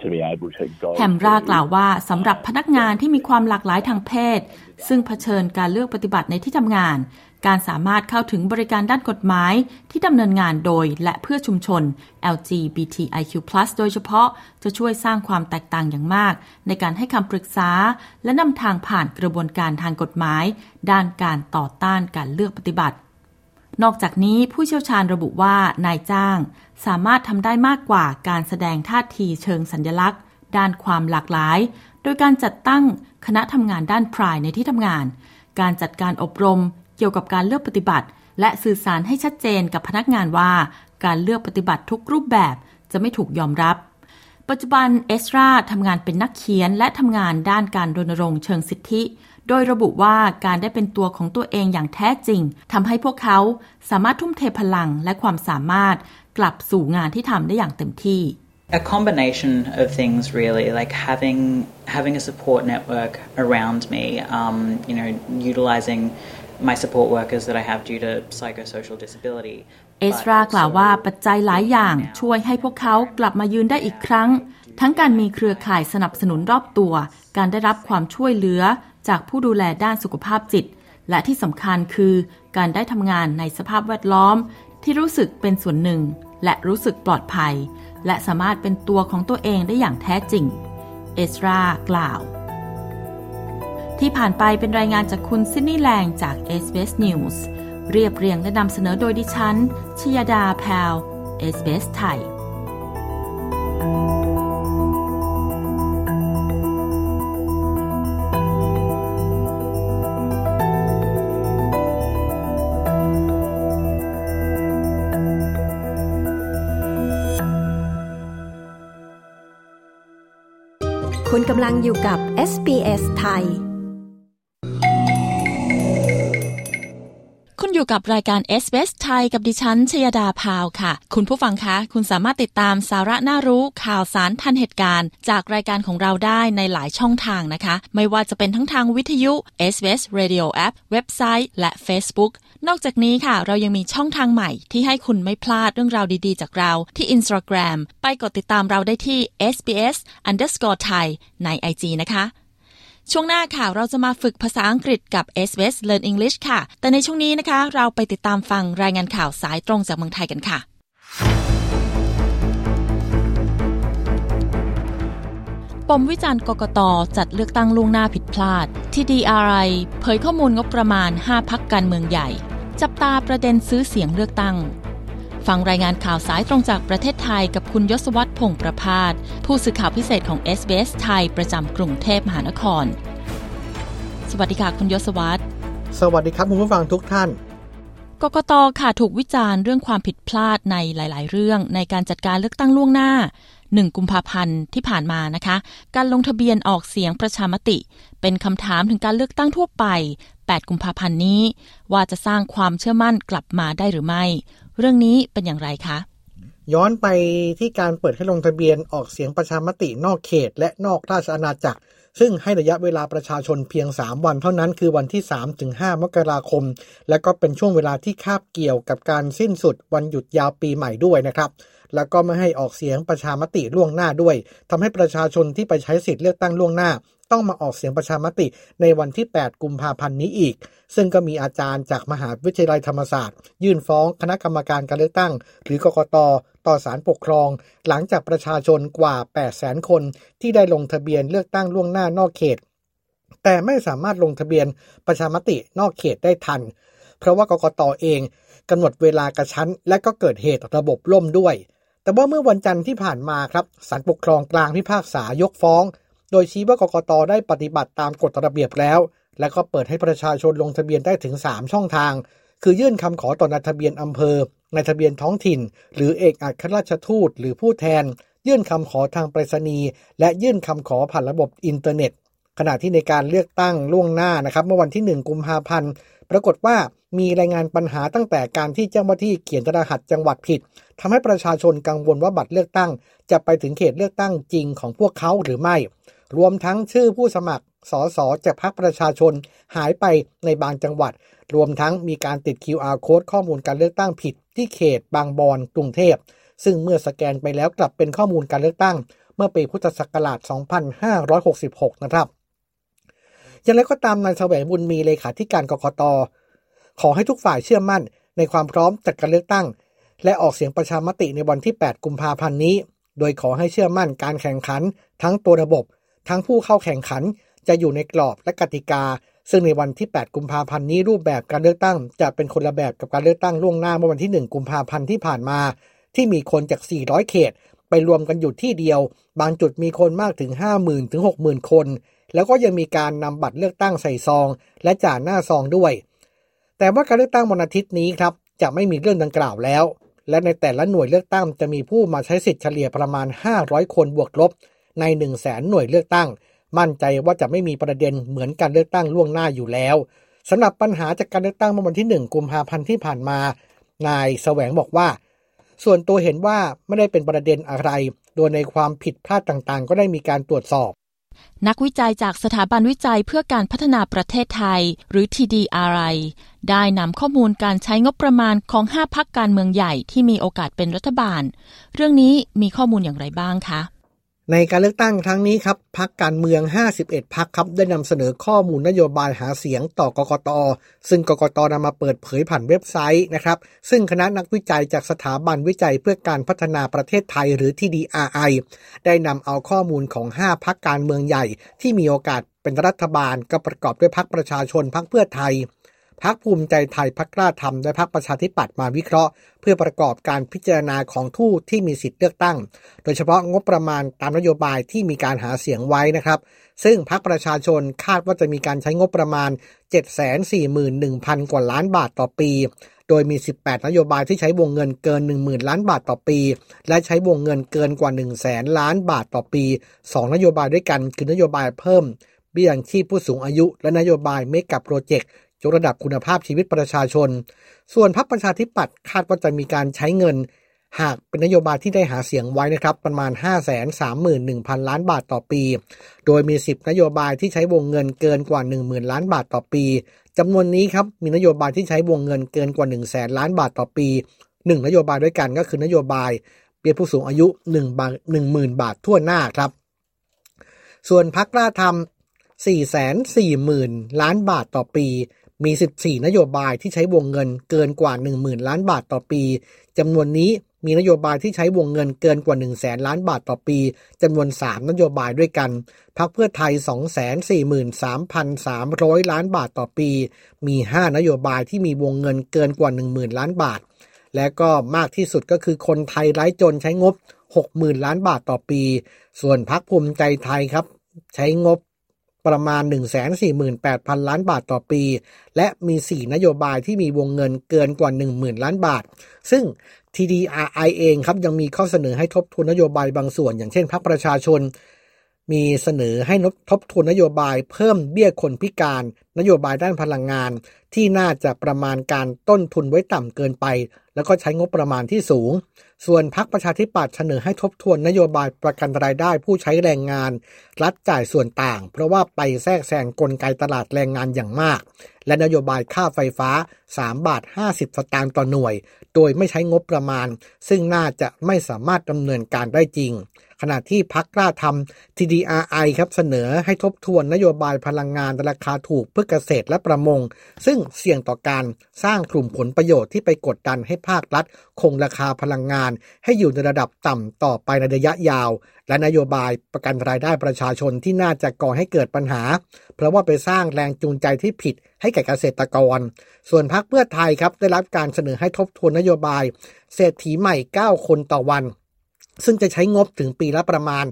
to be able to go แฮมรากล่าวว่าสำหรับพนักงานที่มีความหลากหลายทางเพศซึ่งเผชิญการเลือกปฏิบัติในที่ทำงานการสามารถเข้าถึงบริการด้านกฎหมายที่ดำเนินงานโดยและเพื่อชุมชน LGBTIQ+ โดยเฉพาะจะช่วยสร้างความแตกต่างอย่างมากในการให้คำปรึกษาและนำทางผ่านกระบวนการทางกฎหมายด้านการต่อต้านการเลือกปฏิบัตินอกจากนี้ผู้เชี่ยวชาญระบุว่านายจ้างสามารถทำได้มากกว่าการแสดงท่าทีเชิงสัญลักษณ์ด้านความหลากหลายโดยการจัดตั้งคณะทำงานด้านพรายในที่ทำงานการจัดการอบรมเกี่ยวกับการเลือกปฏิบัติและสื่อสารให้ชัดเจนกับพนักงานว่าการเลือกปฏิบัติทุกรูปแบบจะไม่ถูกยอมรับปัจจุบันเอสราทำงานเป็นนักเขียนและทำงานด้านการรณรงค์เชิงสิทธิโดยระบุว่าการได้เป็นตัวของตัวเองอย่างแท้จริงทำให้พวกเขาสามารถทุ่มเทพลังและความสามารถกลับสู่งานที่ทำได้อย่างเต็มที่ A combination of things really, like having a support network around me, utilizing my support workers that I have due to psychosocial disability. เอสรากล่าวว่าปัจจัยหลายอย่างช่วยให้พวกเขากลับมายืนได้อีกครั้งทั้งการมีเครือข่ายสนับสนุนรอบตัวการได้รับความช่วยเหลือจากผู้ดูแลด้านสุขภาพจิตและที่สำคัญคือการได้ทำงานในสภาพแวดล้อมที่รู้สึกเป็นส่วนหนึ่งและรู้สึกปลอดภัยและสามารถเป็นตัวของตัวเองได้อย่างแท้จริงเอสรากล่าวที่ผ่านไปเป็นรายงานจากคุณซิดนีย์แลงจาก SBS News เรียบเรียงและนำเสนอโดยดิฉันชยดาแพรว SBS ไทยคุณกำลังอยู่กับ SBS ไทยคุณอยู่กับรายการ SBS ไทยกับดิฉันชยดาพาวค่ะคุณผู้ฟังคะคุณสามารถติดตามสาระน่ารู้ข่าวสารทันเหตุการณ์จากรายการของเราได้ในหลายช่องทางนะคะไม่ว่าจะเป็นทั้งทางวิทยุ SBS Radio App เว็บไซต์และ Facebook นอกจากนี้ค่ะเรายังมีช่องทางใหม่ที่ให้คุณไม่พลาดเรื่องราวดีๆจากเราที่ Instagram ไปกดติดตามเราได้ที่ SBS_Thai ใน IG นะคะช่วงหน้าค่ะเราจะมาฝึกภาษาอังกฤษกับ SBS Learn English ค่ะแต่ในช่วงนี้นะคะเราไปติดตามฟังรายงานข่าวสายตรงจากเมืองไทยกันค่ะปมวิจารณ์กกต.จัดเลือกตั้งล่วงหน้าผิดพลาด TDRI เผยข้อมูลงบประมาณ5พรรคการเมืองใหญ่จับตาประเด็นซื้อเสียงเลือกตั้งฟังรายงานข่าวสายตรงจากประเทศไทยกับคุณยศวัฒน์พงษ์ประภาสผู้สื่อข่าวพิเศษของ SBS ไทยประจำกรุงเทพมหานครสวัสดีค่ะคุณยศวัฒน์สวัสดีครับคุณผู้ฟังทุกท่านกกต.ค่ะถูกวิจารณ์เรื่องความผิดพลาดในหลายๆเรื่องในการจัดการเลือกตั้งล่วงหน้า1 กุมภาพันธ์ที่ผ่านมานะคะการลงทะเบียนออกเสียงประชามติเป็นคำถามถึงการเลือกตั้งทั่วไป8 กุมภาพันธ์นี้ว่าจะสร้างความเชื่อมั่นกลับมาได้หรือไม่เรื่องนี้เป็นอย่างไรคะย้อนไปที่การเปิดให้ลงทะเบียนออกเสียงประชามตินอกเขตและนอกราชอาณาจักรซึ่งให้ระยะเวลาประชาชนเพียง3วันเท่านั้นคือวันที่ 3-5 มกราคมและก็เป็นช่วงเวลาที่คาบเกี่ยวกับการสิ้นสุดวันหยุดยาวปีใหม่ด้วยนะครับแล้วก็ไม่ให้ออกเสียงประชามติล่วงหน้าด้วยทำให้ประชาชนที่ไปใช้สิทธิ์เลือกตั้งล่วงหน้าต้องมาออกเสียงประชามติในวันที่8 กุมภาพันธ์นี้อีกซึ่งก็มีอาจารย์จากมหาวิทยาลัยธรรมศาสตร์ยื่นฟ้องคณะกรรมการการเลือกตั้งหรือกกต.ต่อศาลปกครองหลังจากประชาชนกว่า 800,000 คนที่ได้ลงทะเบียนเลือกตั้งล่วงหน้านอกเขตแต่ไม่สามารถลงทะเบียนประชามตินอกเขตได้ทันเพราะว่ากกต.เองกำหนดเวลากระชั้นและก็เกิดเหตุระบบล่มด้วยแต่ว่าเมื่อวันจันทร์ที่ผ่านมาครับศาลปกครองกลางพิพากษายกฟ้องโดยชี้ว่ากกต.ได้ปฏิบัติตามกฎระเบียบแล้วและก็เปิดให้ประชาชนลงทะเบียนได้ถึง3ช่องทางคือยื่นคำขอต่อนายทะเบียนอำเภอนายทะเบียนท้องถิ่นหรือเอกอัครราชทูตหรือผู้แทนยื่นคำขอทางไปรษณีย์และยื่นคำขอผ่านระบบอินเทอร์เน็ตขณะที่ในการเลือกตั้งล่วงหน้านะครับเมื่อวันที่1 กุมภาพันธ์ปรากฏว่ามีรายงานปัญหาตั้งแต่การที่เจ้าหน้าที่เขียนรหัสจังหวัดผิดทำให้ประชาชนกังวลว่าบัตรเลือกตั้งจะไปถึงเขตเลือกตั้งจริงของพวกเขาหรือไม่รวมทั้งชื่อผู้สมัครสสจากพรรคประชาชนหายไปในบางจังหวัดรวมทั้งมีการติด QR Code ข้อมูลการเลือกตั้งผิดที่เขตบางบอนกรุงเทพซึ่งเมื่อสแกนไปแล้วกลับเป็นข้อมูลการเลือกตั้งเมื่อปีพุทธศักราช 2566 นะครับอย่างไรก็ตามนายแสวงบุญมีเลขาธิการกกต.ขอให้ทุกฝ่ายเชื่อมั่นในความพร้อมจัดการเลือกตั้งและออกเสียงประชามติในวันที่ 8 กุมภาพันธ์นี้โดยขอให้เชื่อมั่นการแข่งขันทั้งตัวระบบทั้งผู้เข้าแข่งขันจะอยู่ในกรอบและกติกาซึ่งในวันที่ 8 กุมภาพันธ์นี้รูปแบบการเลือกตั้งจะเป็นคนละแบบกับการเลือกตั้งล่วงหน้าเมื่อวันที่ 1 กุมภาพันธ์ที่ผ่านมาที่มีคนจาก 400 เขตไปรวมกันอยู่ที่เดียวบางจุดมีคนมากถึง 50,000 ถึง 60,000 คนแล้วก็ยังมีการนำบัตรเลือกตั้งใส่ซองและจ่าหน้าซองด้วยแต่ว่าการเลือกตั้งวันอาทิตย์นี้ครับจะไม่มีเรื่องดังกล่าวแล้วและในแต่ละหน่วยเลือกตั้งจะมีผู้มาใช้สิทธิ์เฉลี่ยประมาณ500คนบวกลบใน 100,000 หน่วยเลือกตั้งมั่นใจว่าจะไม่มีประเด็นเหมือนการเลือกตั้งล่วงหน้าอยู่แล้วสำหรับปัญหาจากการเลือกตั้งเมื่อวันที่ 1 กุมภาพันธ์ที่ผ่านมานายแสวงบอกว่าส่วนตัวเห็นว่าไม่ได้เป็นประเด็นอะไรโดยในความผิดพลาดต่างๆก็ได้มีการตรวจสอบนักวิจัยจากสถาบันวิจัยเพื่อการพัฒนาประเทศไทยหรือ TDRI ได้นำข้อมูลการใช้งบประมาณของ5พรรคการเมืองใหญ่ที่มีโอกาสเป็นรัฐบาลเรื่องนี้มีข้อมูลอย่างไรบ้างคะในการเลือกตั้งครั้งนี้ครับพรรคการเมือง51พรรคครับได้นำเสนอข้อมูลนโยบายหาเสียงต่อกกต.ซึ่งกกต.นำมาเปิดเผยผ่านเว็บไซต์นะครับซึ่งคณะนักวิจัยจากสถาบันวิจัยเพื่อการพัฒนาประเทศไทยหรือ TDRI ได้นำเอาข้อมูลของ5พรรคการเมืองใหญ่ที่มีโอกาสเป็นรัฐบาลก็ประกอบด้วยพรรคประชาชนพรรคเพื่อไทยพรรคภูมิใจไทยพรรคกล้าธรรมและพรรคประชาธิปัตย์มาวิเคราะห์เพื่อประกอบการพิจารณาของผู้ที่มีสิทธิเลือกตั้งโดยเฉพาะงบประมาณตามนโยบายที่มีการหาเสียงไว้นะครับซึ่งพรรคประชาชนคาดว่าจะมีการใช้งบประมาณ 741,000 กว่าล้านบาทต่อปีโดยมี18นโยบายที่ใช้วงเงินเกิน 10,000 ล้านบาทต่อปีและใช้วงเงินเกินกว่า 100,000 ล้านบาทต่อปี2นโยบายด้วยกันคือนโยบายเพิ่มเบี้ยยังชีพผู้สูงอายุและนโยบายเมกะโปรเจกต์ยกระดับคุณภาพชีวิตประชาชนส่วนพรรคประชาธิปัตย์คาดว่าจะมีการใช้เงินหากเป็นนโยบายที่ได้หาเสียงไว้นะครับประมาณ 531,000 ล้านบาทต่อปีโดยมี10นโยบายที่ใช้วงเงินเกินกว่า 10,000 ล้านบาทต่อปีจำนวนนี้ครับมีนโยบายที่ใช้วงเงินเกินกว่า 100,000 ล้านบาทต่อปี1นโยบายด้วยกันก็คือนโยบายเบี้ยผู้สูงอายุ 10,000 บาททั่วหน้าครับส่วนพรรคกล้าธรรม 440,000 ล้านบาทต่อปีมี14นโยบายที่ใช้วงเงินเกินกว่า 10,000 ล้านบาทต่อปีจำนวนนี้มีนโยบายที่ใช้วงเงินเกินกว่า 100,000 ล้านบาทต่อปีจำนวน3นโยบายด้วยกันพรรคเพื่อไทย 243,300 ล้านบาทต่อปีมี5นโยบายที่มีวงเงินเกินกว่า 10,000 ล้านบาทและก็มากที่สุดก็คือคนไทยไร้จนใช้งบ 60,000 ล้านบาทต่อปีส่วนพรรคภูมิใจไทยครับใช้งบประมาณ 148,000 ล้านบาทต่อปีและมี4นโยบายที่มีวงเงินเกินกว่า 10,000 ล้านบาทซึ่ง TDRI เองครับยังมีข้อเสนอให้ทบทวนนโยบายบางส่วนอย่างเช่นพรรคประชาชนมีเสนอให้ทบทวนนโยบายเพิ่มเบี้ยคนพิการนโยบายด้านพลังงานที่น่าจะประมาณการต้นทุนไว้ต่ำเกินไปแล้วก็ใช้งบประมาณที่สูงส่วนพรรคประชาธิปัตย์เสนอให้ทบทวนนโยบายประกันรายได้ผู้ใช้แรงงานรัฐจ่ายส่วนต่างเพราะว่าไปแทรกแซงกลไกตลาดแรงงานอย่างมากและนโยบายค่าไฟฟ้า 3.50 สตางค์ต่อหน่วยโดยไม่ใช้งบประมาณซึ่งน่าจะไม่สามารถดำเนินการได้จริงขณะที่พรรคกล้าธรรม TDRI ครับเสนอให้ทบทวนนโยบายพลังงานราคาถูกเพื่อเกษตรและประมงซึ่งเสี่ยงต่อการสร้างกลุ่มผลประโยชน์ที่ไปกดดันให้ภาครัฐคงราคาพลังงานให้อยู่ในระดับต่ำต่อไปในระยะยาวและนโยบายประกันรายได้ประชาชนที่น่าจะก่อให้เกิดปัญหาเพราะว่าไปสร้างแรงจูงใจที่ผิดให้แก่เกษตรกรส่วนพรรคเพื่อไทยครับได้รับการเสนอให้ทบทวนนโยบายเศรษฐีใหม่9คนต่อวันซึ่งจะใช้งบถึงปีละประมาณ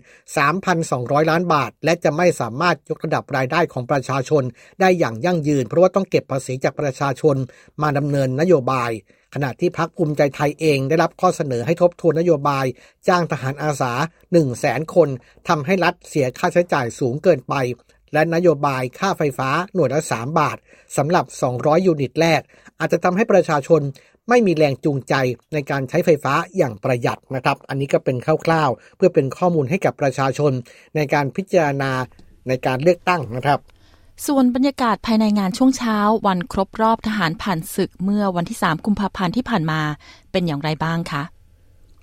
3,200 ล้านบาทและจะไม่สามารถยกระดับรายได้ของประชาชนได้อย่างยั่งยืนเพราะว่าต้องเก็บภาษีจากประชาชนมาดำเนินนโยบายขณะที่พรรคภูมิใจไทยเองได้รับข้อเสนอให้ทบทวนนโยบายจ้างทหารอาสา 100,000 คนทำให้รัฐเสียค่าใช้จ่ายสูงเกินไปและนโยบายค่าไฟฟ้าหน่วยละ3 บาทสำหรับ200ยูนิตแรกอาจจะทำให้ประชาชนไม่มีแรงจูงใจในการใช้ไฟฟ้าอย่างประหยัดนะครับอันนี้ก็เป็นคร่าวๆเพื่อเป็นข้อมูลให้กับประชาชนในการพิจารณาในการเลือกตั้งนะครับส่วนบรรยากาศภายในงานช่วงเช้าวันครบรอบทหารผ่านศึกเมื่อวันที่3 กุมภาพันธ์ที่ผ่านมาเป็นอย่างไรบ้างคะ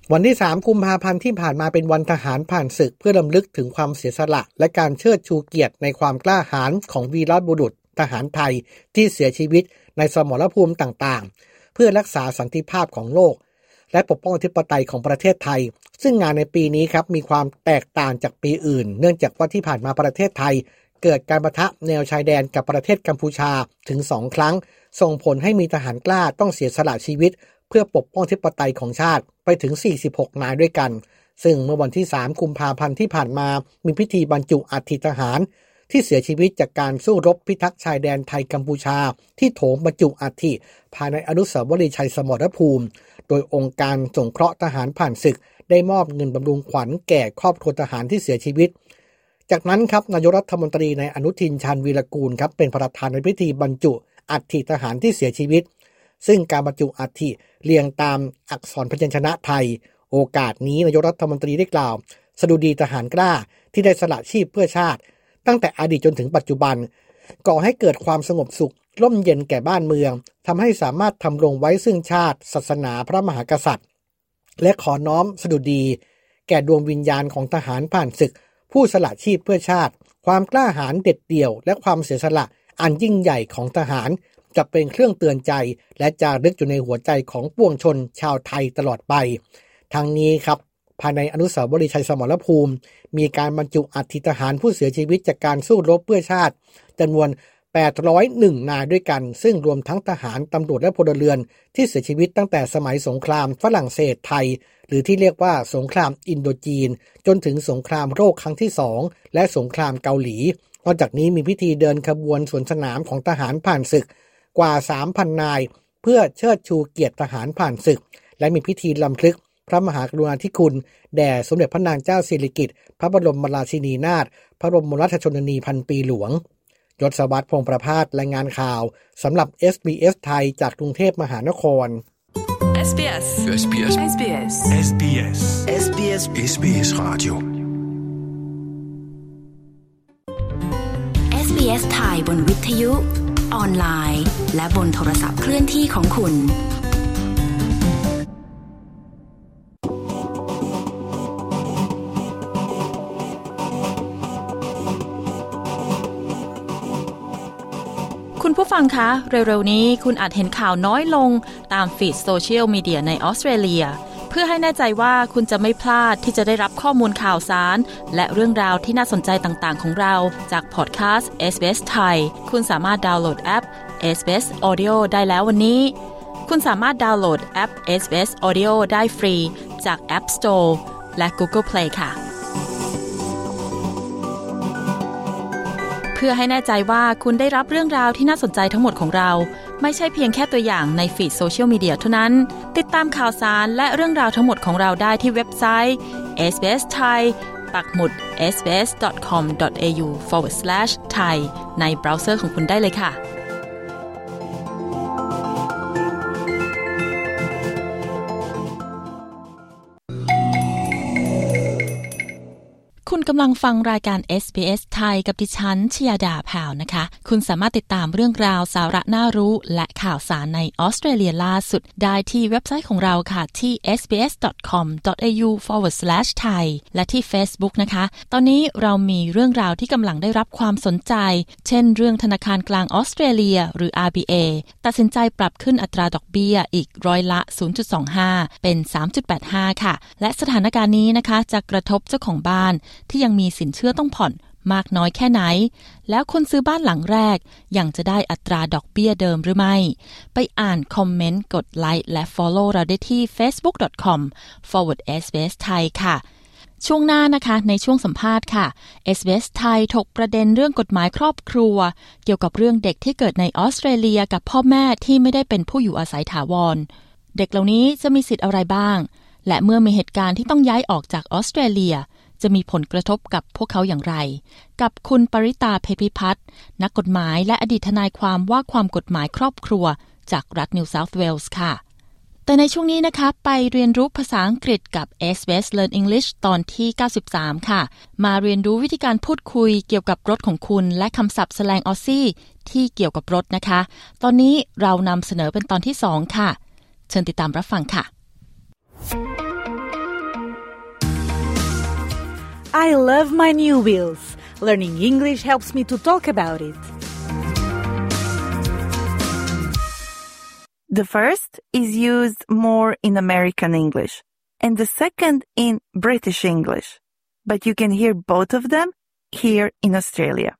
วันที่3กุมภาพันธ์ที่ผ่านมาเป็นวันทหารผ่านศึกเพื่อรำลึกถึงความเสียสละและการเชิดชูเกียรติในความกล้าหาญของวีรบุรุษทหารไทยที่เสียชีวิตในสมรภูมิต่างๆเพื่อรักษาสันติภาพของโลกและปกป้องอธิปไตยของประเทศไทยซึ่งงานในปีนี้ครับมีความแตกต่างจากปีอื่นเนื่องจากว่าที่ผ่านมาประเทศไทยเกิดการปะทะแนวชายแดนกับประเทศกัมพูชาถึง2ครั้งส่งผลให้มีทหารกล้าต้องเสียสละชีวิตเพื่อปกป้องอธิปไตยของชาติไปถึง46นายด้วยกันซึ่งเมื่อวันที่3กุมภาพันธ์ที่ผ่านมามีพิธีบรรจุอัฐิทหารที่เสียชีวิตจากการสู้รบพิทักษ์ชายแดนไทยกัมพูชาที่โถงบรรจุอัฐิภายในอนุสาวรีย์ชัยสมรภูมิโดยองค์การสงเคราะห์ทหารผ่านศึกได้มอบเงินบำรุงขวัญแก่ครอบครัวทหารที่เสียชีวิตจากนั้นครับนายกรัฐมนตรีในอนุทินชาญวีรกูลครับเป็นประธานในพิธีบรรจุอัฐิทหารที่เสียชีวิตซึ่งการบรรจุอัฐิเรียงตามอักษรพยัญชนะไทยโอกาสนี้นายกรัฐมนตรีได้กล่าวสดุดีทหารกล้าที่ได้สละชีพเพื่อชาติตั้งแต่อดีตจนถึงปัจจุบันก่อให้เกิดความสงบสุขร่มเย็นแก่บ้านเมืองทำให้สามารถทำรงไว้ซึ่งชาติศาสนาพระมหากษัตริย์และขอน้อมสดุดีแก่ดวงวิญญาณของทหารผ่านศึกผู้สละชีพเพื่อชาติความกล้าหาญเด็ดเดี่ยวและความเสียสละอันยิ่งใหญ่ของทหารจะเป็นเครื่องเตือนใจและจารึกอยู่ในหัวใจของปวงชนชาวไทยตลอดไปทั้งนี้ครับภายในอนุสาวรีย์ชัยสมรภูมิมีการบรรจุอัฐิทหารผู้เสียชีวิตจากการสู้รบเพื่อชาติจำนวน801นายด้วยกันซึ่งรวมทั้งทหารตำรวจและพลเรือนที่เสียชีวิตตั้งแต่สมัยสงครามฝรั่งเศสไทยหรือที่เรียกว่าสงครามอินโดจีนจนถึงสงครามโลกครั้งที่2และสงครามเกาหลีนอกจากนี้มีพิธีเดินขบวนสวนสนามของทหารผ่านศึกกว่า 3,000 นายเพื่อเชิดชูเกียรติทหารผ่านศึกและมีพิธีรำลึกพระมหากรุณาธิคุณแด่สมเด็จพระนางเจ้าสิริกิติ์พระบรมราชินีนาถพระบรมราชชนนีพันปีหลวงยศวัฒน์ พงษ์ประภาสรายงานข่าวสำหรับ SBS ไทยจากกรุงเทพมหานคร SBS SBS SBS SBS SBS SBS Radio SBS ไทยบนวิทยุออนไลน์และบนโทรศัพท์เคลื่อนที่ของคุณคุณผู้ฟังคะเร็วๆนี้คุณอาจเห็นข่าวน้อยลงตามฟีดโซเชียลมีเดียในออสเตรเลียเพื่อให้แน่ใจว่าคุณจะไม่พลาดที่จะได้รับข้อมูลข่าวสารและเรื่องราวที่น่าสนใจต่างๆของเราจากพอดแคสต์ SBS ไทยคุณสามารถดาวน์โหลดแอป SBS Audio ได้แล้ววันนี้คุณสามารถดาวน์โหลดแอป SBS Audio ได้ฟรีจาก App Store และ Google Play ค่ะเพื่อให้แน่ใจว่าคุณได้รับเรื่องราวที่น่าสนใจทั้งหมดของเราไม่ใช่เพียงแค่ตัวอย่างในฟีดโซเชียลมีเดียเท่านั้นติดตามข่าวสารและเรื่องราวทั้งหมดของเราได้ที่เว็บไซต์ SBS Thai ปักหมุด sbs.com.au/thai ในเบราว์เซอร์ของคุณได้เลยค่ะคุณกำลังฟังรายการ SBS ไทยกับดิฉันชยดาพาวนะคะคุณสามารถติดตามเรื่องราวสาระน่ารู้และข่าวสารในออสเตรเลียล่าสุดได้ที่เว็บไซต์ของเราค่ะที่ sbs.com.au/thai และที่ Facebook นะคะตอนนี้เรามีเรื่องราวที่กำลังได้รับความสนใจเช่นเรื่องธนาคารกลางออสเตรเลียหรือ RBA ตัดสินใจปรับขึ้นอัตราดอกเบี้ยอีกร้อยละ 0.25 เป็น 3.85 ค่ะและสถานการณ์นี้นะคะจะกระทบเจ้าของบ้านที่ยังมีสินเชื่อต้องผ่อนมากน้อยแค่ไหนแล้วคนซื้อบ้านหลังแรกยังจะได้อัตราดอกเบี้ยเดิมหรือไม่ไปอ่านคอมเมนต์กดไลค์และ follow เราได้ที่ facebook.com/SBS ไทยค่ะช่วงหน้านะคะในช่วงสัมภาษณ์ค่ะ SBS ไทยถกประเด็นเรื่องกฎหมายครอบครัวเกี่ยวกับเรื่องเด็กที่เกิดในออสเตรเลียกับพ่อแม่ที่ไม่ได้เป็นผู้อยู่อาศัยถาวรเด็กเหล่านี้จะมีสิทธิ์อะไรบ้างและเมื่อมีเหตุการณ์ที่ต้องย้ายออกจากออสเตรเลียจะมีผลกระทบกับพวกเขาอย่างไรกับคุณปริตาเพชรพิพัฒน์นักกฎหมายและอดีตทนายความว่าความกฎหมายครอบครัวจากรัฐนิวเซาท์เวลส์ค่ะแต่ในช่วงนี้นะคะไปเรียนรู้ภาษาอังกฤษกับ SBS Learn English ตอนที่93ค่ะมาเรียนรู้วิธีการพูดคุยเกี่ยวกับรถของคุณและคำศัพท์แสลงออสซี่ที่เกี่ยวกับรถนะคะตอนนี้เรานำเสนอเป็นตอนที่2ค่ะเชิญติดตามรับฟังค่ะ I love my new wheels. Learning English helps me to talk about it. The first is used more in American English, and the second in British English. But you can hear both of them here in Australia.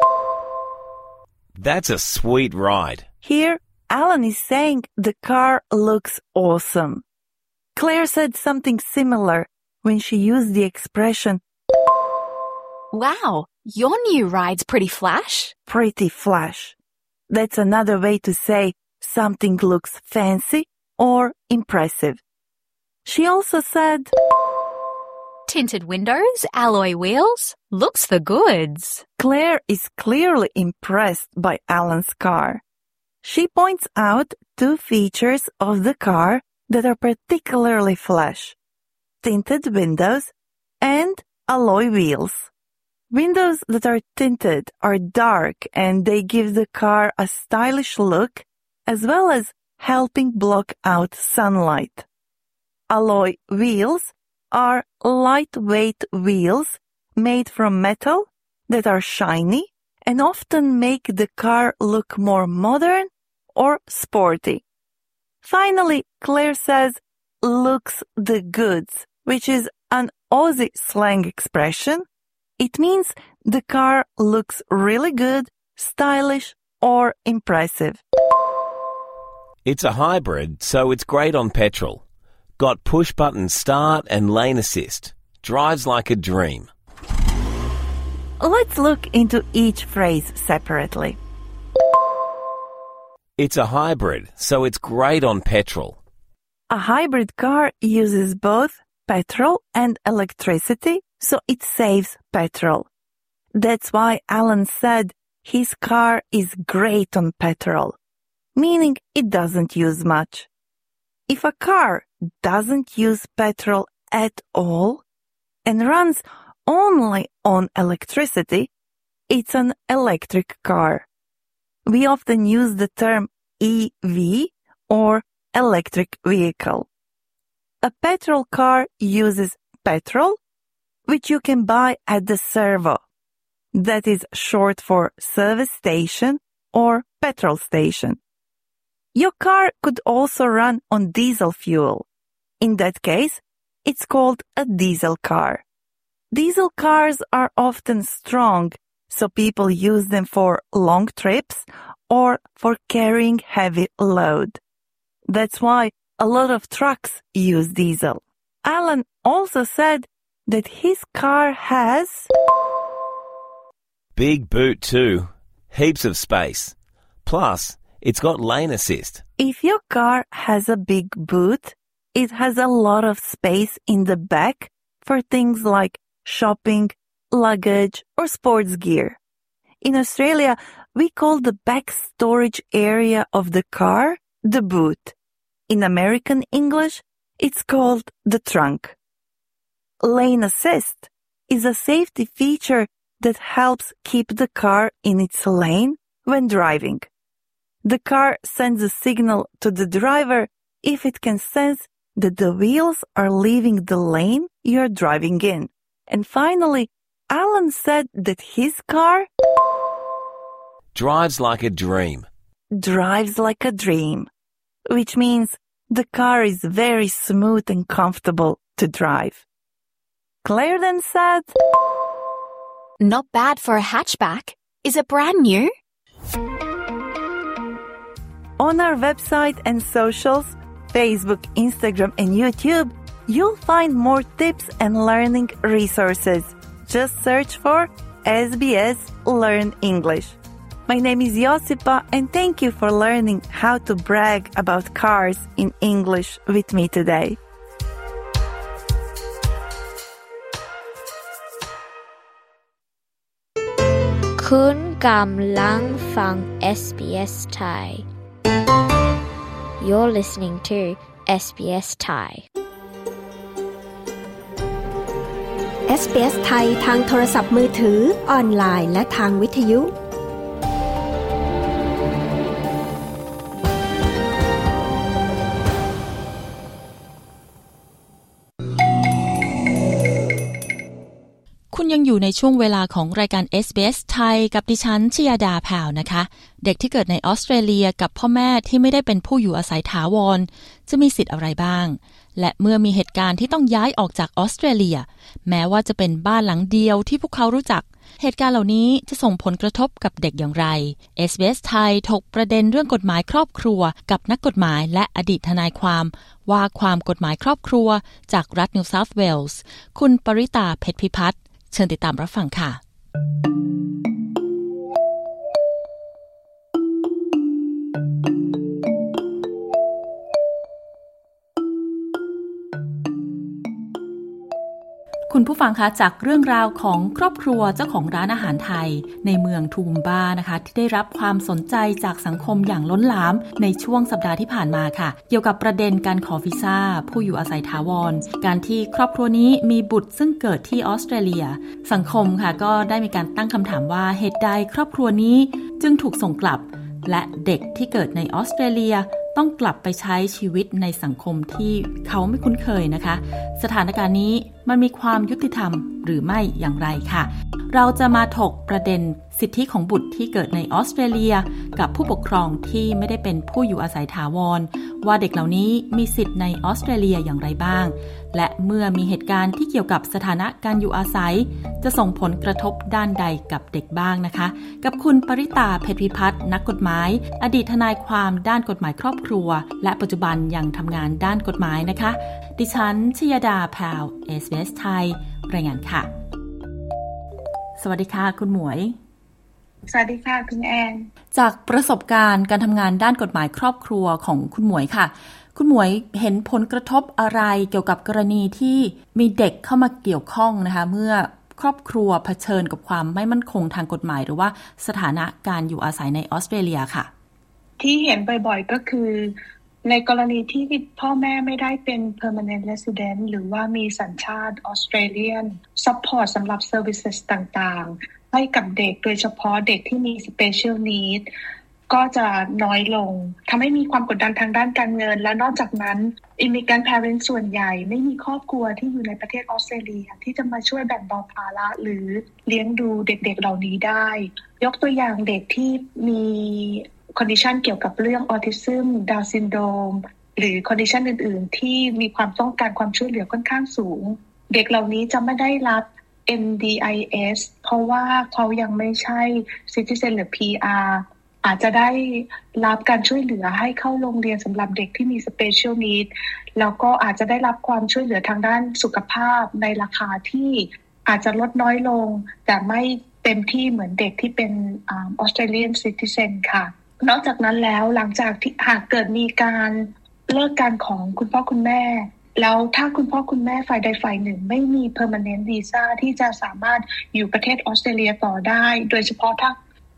That's a sweet ride. Here, Alan is saying the car looks awesome. Claire said something similar when she used the expression, "Wow, your new ride's pretty flash." Pretty flash. That's another way to say something looks fancy or impressive. She also said, "Tinted windows, alloy wheels, looks the goods." Claire is clearly impressed by Alan's car. She points out two features of the car that are particularly flash: tinted windows and alloy wheels. Windows that are tinted are dark and they give the car a stylish look as well as helping block out sunlight. Alloy wheels are lightweight wheels made from metal that are shiny and often make the car look more modern or sporty. Finally, Claire says, "looks the goods," which is an Aussie slang expression. It means the car looks really good, stylish, or impressive. It's a hybrid, so it's great on petrol. Got push-button start and lane assist. Drives like a dream. Let's look into each phrase separately. It's a hybrid, so it's great on petrol. A hybrid car uses both petrol and electricity, so it saves petrol. That's why Alan said his car is great on petrol, meaning it doesn't use much. If a car doesn't use petrol at all and runs only on electricity, it's an electric car. We often use the term EV or electric vehicle. A petrol car uses petrol, which you can buy at the servo. That is short for service station or petrol station. Your car could also run on diesel fuel. In that case, it's called a diesel car. Diesel cars are often strong, so people use them for long trips or for carrying heavy load. That's why a lot of trucks use diesel. Alan also said that his car has big boot too. Heaps of space. Plus, it's got lane assist. If your car has a big boot, it has a lot of space in the back for things like shopping, luggage, or sports gear. In Australia, we call the back storage area of the car the boot. In American English, it's called the trunk. Lane assist is a safety feature that helps keep the car in its lane when driving. The car sends a signal to the driver if it can sense that the wheels are leaving the lane you're driving in. And finally, Alan said that his car drives like a dream. Drives like a dream, which means the car is very smooth and comfortable to drive. Claire then said, "Not bad for a hatchback. Is it brand new?" On our website and socials, Facebook, Instagram, and YouTube, you'll find more tips and learning resources. Just search for SBS Learn English. My name is Josipa, and thank you for learning how to brag about cars in English with me today. คุณกำลังฟัง SBS Thai You're listening to SBS Thai SBS ไทยทางโทรศัพท์มือถือออนไลน์และทางวิทยุยังอยู่ในช่วงเวลาของรายการ SBS ไทยกับดิฉันชยดาแผ่วนะคะเด็กที่เกิดในออสเตรเลียกับพ่อแม่ที่ไม่ได้เป็นผู้อยู่อาศัยถาวรจะมีสิทธิ์อะไรบ้างและเมื่อมีเหตุการณ์ที่ต้องย้ายออกจากออสเตรเลียแม้ว่าจะเป็นบ้านหลังเดียวที่พวกเขารู้จักเหตุการณ์เหล่านี้จะส่งผลกระทบกับเด็กอย่างไร SBS ไทยถกประเด็นเรื่องกฎหมายครอบครัวกับนักกฎหมายและอดีตทนายความว่าความกฎหมายครอบครัวจากรัฐ New South Wales คุณปริตาเพชรพิพัฒน์เชิญติดตามรับฟังค่ะคุณผู้ฟังคะจากเรื่องราวของครอบครัวเจ้าของร้านอาหารไทยในเมืองทูมบ้านะคะที่ได้รับความสนใจจากสังคมอย่างล้นหลามในช่วงสัปดาห์ที่ผ่านมาค่ะเกี่ยวกับประเด็นการขอวีซ่าผู้อยู่อาศัยถาวรการที่ครอบครัวนี้มีบุตรซึ่งเกิดที่ออสเตรเลียสังคมค่ะก็ได้มีการตั้งคำถามว่าเหตุใดครอบครัวนี้จึงถูกส่งกลับและเด็กที่เกิดในออสเตรเลียต้องกลับไปใช้ชีวิตในสังคมที่เขาไม่คุ้นเคยนะคะสถานการณ์นี้มันมีความยุติธรรมหรือไม่อย่างไรค่ะเราจะมาถกประเด็นสิทธิของบุตรที่เกิดในออสเตรเลียกับผู้ปกครองที่ไม่ได้เป็นผู้อยู่อาศัยถาวรว่าเด็กเหล่านี้มีสิทธิ์ในออสเตรเลียอย่างไรบ้างและเมื่อมีเหตุการณ์ที่เกี่ยวกับสถานะการอยู่อาศัยจะส่งผลกระทบด้านใดกับเด็กบ้างนะคะกับคุณปริตาเพชรพิพัฒน์นักกฎหมายอดีตทนายความด้านกฎหมายครอบครัวและปัจจุบันยังทำงานด้านกฎหมายนะคะดิฉันชยดาแพรว SBS ไทยรายงานค่ะสวัสดีค่ะคุณหมวยสวัสดีค่ะคุณแอนจากประสบการณ์การทำงานด้านกฎหมายครอบครัวของคุณหมวยค่ะคุณหมวยเห็นผลกระทบอะไรเกี่ยวกับกรณีที่มีเด็กเข้ามาเกี่ยวข้องนะคะเมื่อครอบครัวเผชิญกับความไม่มั่นคงทางกฎหมายหรือว่าสถานะการอยู่อาศัยในออสเตรเลียค่ะที่เห็นบ่อยๆก็คือในกรณีที่พ่อแม่ไม่ได้เป็น permanent resident หรือว่ามีสัญชาติออสเตรเลียน support สำหรับ services ต่างๆให้กับเด็กโดยเฉพาะเด็กที่มี special need ก็จะน้อยลงทำให้มีความกดดันทางด้านการเงินและนอกจากนั้น immigrant parents ส่วนใหญ่ไม่มีครอบครัวที่อยู่ในประเทศออสเตรเลียที่จะมาช่วยแบ่งเบาภาระหรือเลี้ยงดูเด็กๆเหล่านี้ได้ยกตัวอย่างเด็กที่มีcondition เกี่ยวกับเรื่อง autism Down syndrome หรือ condition อื่นๆที่มีความต้องการความช่วยเหลือค่อนข้างสูงเด็กเหล่านี้จะไม่ได้รับ NDIS เพราะว่าเขายังไม่ใช่ citizen หรือ PR อาจจะได้รับการช่วยเหลือให้เข้าโรงเรียนสำหรับเด็กที่มี special need แล้วก็อาจจะได้รับความช่วยเหลือทางด้านสุขภาพในราคาที่อาจจะลดน้อยลงแต่ไม่เต็มที่เหมือนเด็กที่เป็น Australian citizen ค่ะนอกจากนั้นแล้วหลังจากที่หากเกิดมีการเลิกการของคุณพ่อคุณแม่แล้วถ้าคุณพ่อคุณแม่ฝ่ายใดฝ่ายหนึ่งไม่มี permanent visa ที่จะสามารถอยู่ประเทศออสเตรเลียต่อได้โดยเฉพาะถ้า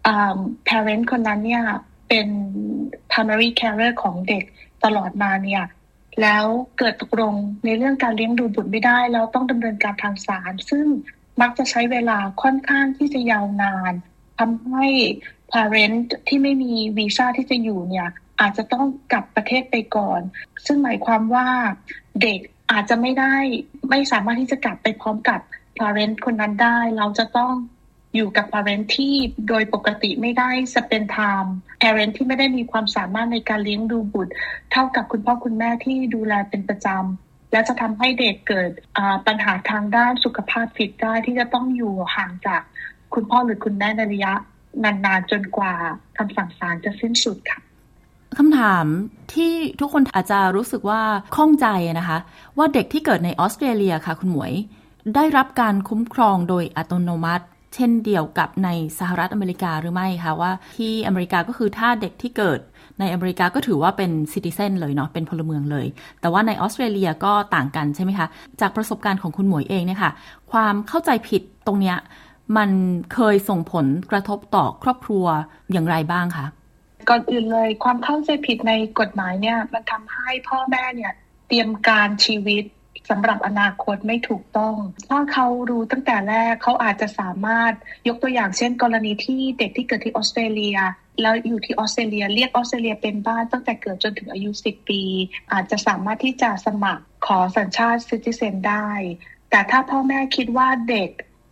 parent คนนั้นเนี่ยเป็น primary carer ของเด็กตลอดมาเนี่ยแล้วเกิดตกลงในเรื่องการเลี้ยงดูบุตรไม่ได้แล้วต้องดำเนินการทางศาลซึ่งมักจะใช้เวลาค่อนข้างที่จะยาวนานทำให้ parent ที่ไม่มีวีซ่าที่จะอยู่เนี่ยอาจจะต้องกลับประเทศไปก่อนซึ่งหมายความว่าเด็กอาจจะไม่สามารถที่จะกลับไปพร้อมกับ parent คนนั้นได้เราจะต้องอยู่กับ parent ที่โดยปกติไม่ได้ spend time parent ที่ไม่ได้มีความสามารถในการเลี้ยงดูบุตรเท่ากับคุณพ่อคุณแม่ที่ดูแลเป็นประจำและจะทำให้เด็กเกิดปัญหาทางด้านสุขภาพจิตได้ที่จะต้องอยู่ห่างจากคุณพ่อหรือคุณแม่ในระยะนานๆจนกว่าคำสั่งศาลจะสิ้นสุดค่ะคำถามที่ทุกคนอาจจะรู้สึกว่าข้องใจนะคะว่าเด็กที่เกิดในออสเตรเลียค่ะคุณหมวยได้รับการคุ้มครองโดยอัตโนมัติเช่นเดียวกับในสหรัฐอเมริกาหรือไม่คะว่าที่อเมริกาก็คือถ้าเด็กที่เกิดในอเมริกาก็ถือว่าเป็นซิติเซนเลยเนาะเป็นพลเมืองเลยแต่ว่าในออสเตรเลียก็ต่างกันใช่ไหมคะจากประสบการณ์ของคุณหมวยเองเนี่ยค่ะความเข้าใจผิดตรงเนี้ยมันเคยส่งผลกระทบต่อครอบครัวอย่างไรบ้างคะก่อนอื่นเลยความเข้าใจผิดในกฎหมายเนี่ยมันทำให้พ่อแม่เนี่ยเตรียมการชีวิตสำหรับอนาคตไม่ถูกต้องถ้าเขารู้ตั้งแต่แรกเขาอาจจะสามารถยกตัวอย่างเช่นกรณีที่เด็กที่เกิดที่ออสเตรเลียแล้วอยู่ที่ออสเตรเลียเรียกออสเตรเลียเป็นบ้านตั้งแต่เกิดจนถึงอายุ10 ปีอาจจะสามารถที่จะสมัครขอสัญชาติซิติเซนได้แต่ถ้าพ่อแม่คิดว่าเด็ก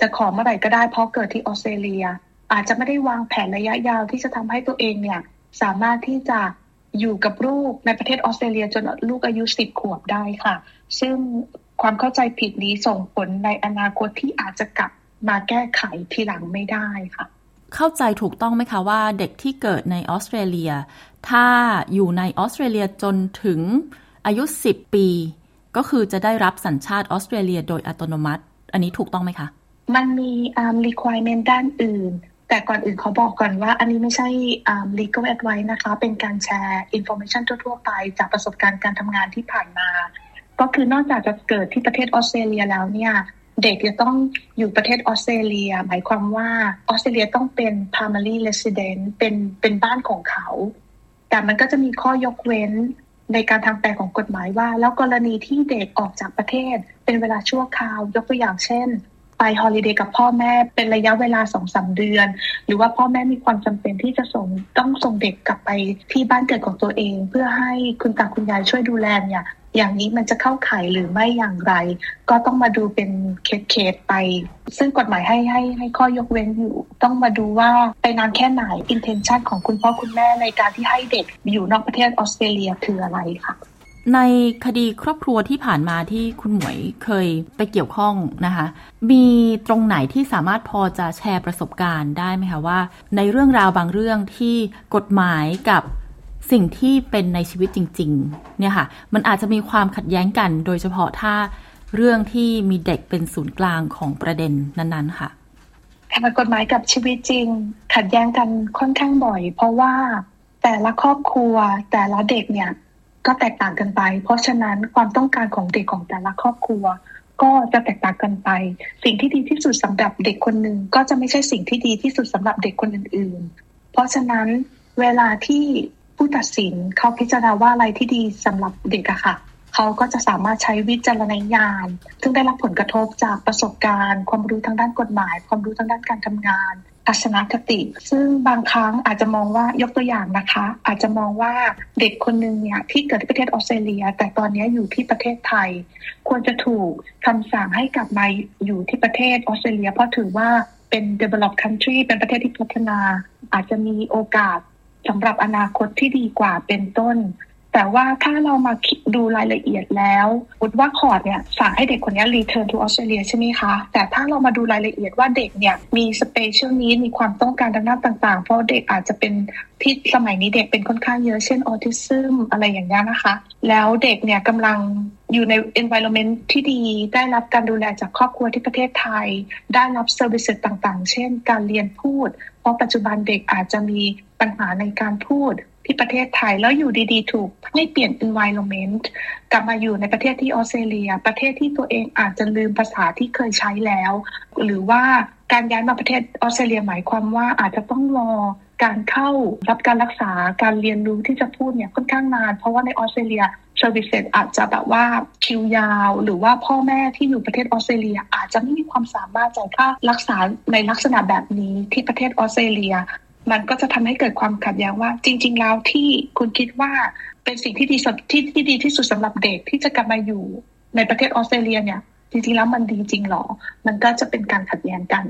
จะขอเมื่อไหร่ก็ได้เพราะเกิดที่ออสเตรเลียอาจจะไม่ได้วางแผนระยะยาวที่จะทำให้ตัวเองเนี่ยสามารถที่จะอยู่กับลูกในประเทศออสเตรเลียจนลูกอายุ10 ขวบได้ค่ะซึ่งความเข้าใจผิดนี้ส่งผลในอนาคตที่อาจจะกลับมาแก้ไขทีหลังไม่ได้ค่ะเข้าใจถูกต้องไหมคะว่าเด็กที่เกิดในออสเตรเลียถ้าอยู่ในออสเตรเลียจนถึงอายุ10 ปีก็คือจะได้รับสัญชาติออสเตรเลียโดยอัตโนมัติอันนี้ถูกต้องไหมคะมันมี requirement ด้านอื่นแต่ก่อนอื่นเขาบอกก่อนว่าอันนี้ไม่ใช่ legal advice นะคะเป็นการแชร์ information ทั่วๆไปจากประสบการณ์การทำงานที่ผ่านมาก็คือนอกจากจะเกิดที่ประเทศออสเตรเลียแล้วเนี่ยเด็กจะต้องอยู่ประเทศออสเตรเลียหมายความว่าออสเตรเลียต้องเป็น primary resident เป็นบ้านของเขาแต่มันก็จะมีข้อยกเว้นในการทำแปลของกฎหมายว่าแล้วกรณีที่เด็กออกจากประเทศเป็นเวลาชั่วคราวยกตัวอย่างเช่นไปฮอลิเดย์กับพ่อแม่เป็นระยะเวลา 2-3 เดือนหรือว่าพ่อแม่มีความจำเป็นที่จะต้องส่งเด็กกลับไปที่บ้านเกิดของตัวเองเพื่อให้คุณตาคุณยายช่วยดูแลเนี่ยอย่างนี้มันจะเข้าข่ายหรือไม่อย่างไรก็ต้องมาดูเป็นเคสไปซึ่งกฎหมายให้ข้อยกเว้นอยู่ต้องมาดูว่าไปนานแค่ไหน intention ของคุณพ่อคุณแม่ในการที่ให้เด็กอยู่นอกประเทศออสเตรเลียคืออะไรค่ะในคดีครอบครัวที่ผ่านมาที่คุณหมวยเคยไปเกี่ยวข้องนะคะมีตรงไหนที่สามารถพอจะแชร์ประสบการณ์ได้ไหมคะว่าในเรื่องราวบางเรื่องที่กฎหมายกับสิ่งที่เป็นในชีวิตจริงๆเนี่ยค่ะมันอาจจะมีความขัดแย้งกันโดยเฉพาะถ้าเรื่องที่มีเด็กเป็นศูนย์กลางของประเด็นนั้นๆค่ะกฎหมายกับชีวิตจริงขัดแย้งกันค่อนข้างบ่อยเพราะว่าแต่ละครอบครัวแต่ละเด็กเนี่ยก็แตกต่างกันไปเพราะฉะนั้นความต้องการของเด็กของแต่ละครอบครัวก็จะแตกต่างกันไปสิ่งที่ดีที่สุดสำหรับเด็กคนหนึ่งก็จะไม่ใช่สิ่งที่ดีที่สุดสำหรับเด็กคนอื่นๆเพราะฉะนั้นเวลาที่ผู้ตัดสินเขาพิจารณาว่าอะไรที่ดีสำหรับเด็กอะค่ะเขาก็จะสามารถใช้วิจารณญาณซึ่งได้รับผลกระทบจากประสบการณ์ความรู้ทางด้านกฎหมายความรู้ทางด้านการทำงานทัศนคติซึ่งบางครั้งอาจจะมองว่ายกตัวอย่างนะคะอาจจะมองว่าเด็กคนนึงเนี่ยที่เกิดที่ประเทศออสเตรเลียแต่ตอนนี้อยู่ที่ประเทศไทยควรจะถูกคำสั่งให้กลับมาอยู่ที่ประเทศออสเตรเลียเพราะถือว่าเป็น developed country เป็นประเทศที่พัฒนาอาจจะมีโอกาสสำหรับอนาคตที่ดีกว่าเป็นต้นแต่ว่าถ้าเรามาดูรายละเอียดแล้วว่าคอร์ตเนี่ยสั่งให้เด็กคนนี้ return to Australia ใช่ไหมคะแต่ถ้าเรามาดูรายละเอียดว่าเด็กเนี่ยมี special need มีความต้องการทางด้านต่างๆเพราะเด็กอาจจะเป็นที่สมัยนี้เด็กเป็นค่อนข้างเยอะเช่น autism อะไรอย่างเงี้ยนะคะแล้วเด็กเนี่ยกำลังอยู่ใน environment ที่ดีได้รับการดูแลจากครอบครัวที่ประเทศไทยได้รับ services ต่างๆเช่นการเรียนพูดเพราะปัจจุบันเด็กอาจจะมีปัญหาในการพูดที่ประเทศไทยแล้วอยู่ดีๆถูกให้เปลี่ยน environment กลับมาอยู่ในประเทศที่ออสเตรเลียประเทศที่ตัวเองอาจจะลืมภาษาที่เคยใช้แล้วหรือว่าการย้ายมาประเทศออสเตรเลียหมายความว่าอาจจะต้องรอการเข้ารับการรักษาการเรียนรู้ที่จะพูดเนี่ยค่อนข้างนานเพราะว่าในออสเตรเลีย services อาจจะแบบว่าคิวยาวหรือว่าพ่อแม่ที่อยู่ประเทศออสเตรเลียอาจจะไม่มีความสามารถจ่ายค่ารักษาในลักษณะแบบนี้ที่ประเทศออสเตรเลียมันก็จะทำให้เกิดความขัดแย้งว่าจริงๆแล้วที่คุณคิดว่าเป็นสิ่งที่ดีที่ดีที่สุดสำหรับเด็กที่จะกลับมาอยู่ในประเทศออสเตรเลียเนี่ยจริงๆแล้วมันดีจริงหรอมันก็จะเป็นการขัดแย้งกัน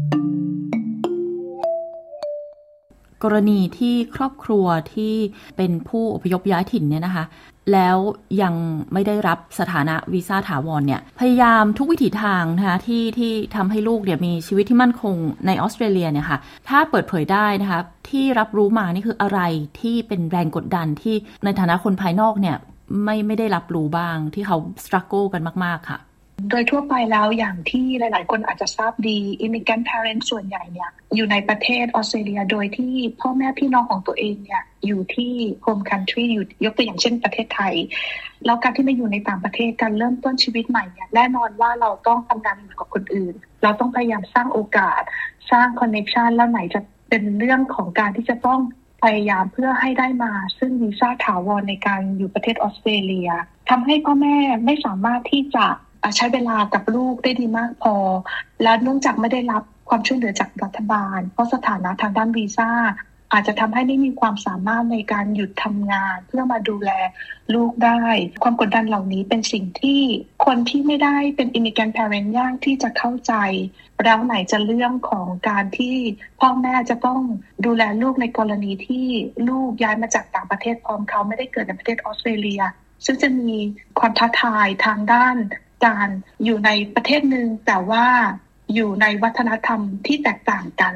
กรณีที่ครอบครัวที่เป็นผู้อพยพย้ายถิ่นเนี่ยนะคะแล้วยังไม่ได้รับสถานะวีซ่าถาวรเนี่ยพยายามทุกวิถีทางนะคะที่ทำให้ลูกเนี่ยมีชีวิตที่มั่นคงในออสเตรเลียเนี่ยค่ะถ้าเปิดเผยได้นะคะที่รับรู้มานี่คืออะไรที่เป็นแรงกดดันที่ในฐานะคนภายนอกเนี่ยไม่ได้รับรู้บ้างที่เขา struggle กันมากๆค่ะโดยทั่วไปแล้วอย่างที่หลายๆคนอาจจะทราบดี immigrant parents ส่วนใหญ่เนี่ยอยู่ในประเทศออสเตรเลียโดยที่พ่อแม่พี่น้องของตัวเองเนี่ยอยู่ที่ home country อยู่ยกตัวอย่างเช่นประเทศไทยแล้วการที่มาอยู่ในต่างประเทศการเริ่มต้นชีวิตใหม่เนี่ยแน่นอนว่าเราต้องทำงานอยู่กับคนอื่นเราต้องพยายามสร้างโอกาสสร้าง connection แล้วไหนจะเป็นเรื่องของการที่จะต้องพยายามเพื่อให้ได้มาซึ่งวีซ่าถาวรในการอยู่ประเทศออสเตรเลียทำให้พ่อแม่ไม่สามารถที่จะใช้เวลากับลูกได้ดีมากพอและเนื่องจากไม่ได้รับความช่วยเหลือจากรัฐบาลเพราะสถานะทางด้านวีซ่าอาจจะทำให้ไม่มีความสามารถในการหยุดทำงานเพื่อมาดูแลลูกได้ความกดดันเหล่านี้เป็นสิ่งที่คนที่ไม่ได้เป็น immigrant parent ยากที่จะเข้าใจแล้วไหนจะเรื่องของการที่พ่อแม่จะต้องดูแลลูกในกรณีที่ลูกย้ายมาจากต่างประเทศพร้อมเขาไม่ได้เกิดในประเทศออสเตรเลียซึ่งจะมีความท้าทายทางด้านการอยู่ในประเทศหนึ่งแต่ว่าอยู่ในวัฒนธรรมที่แตกต่างกัน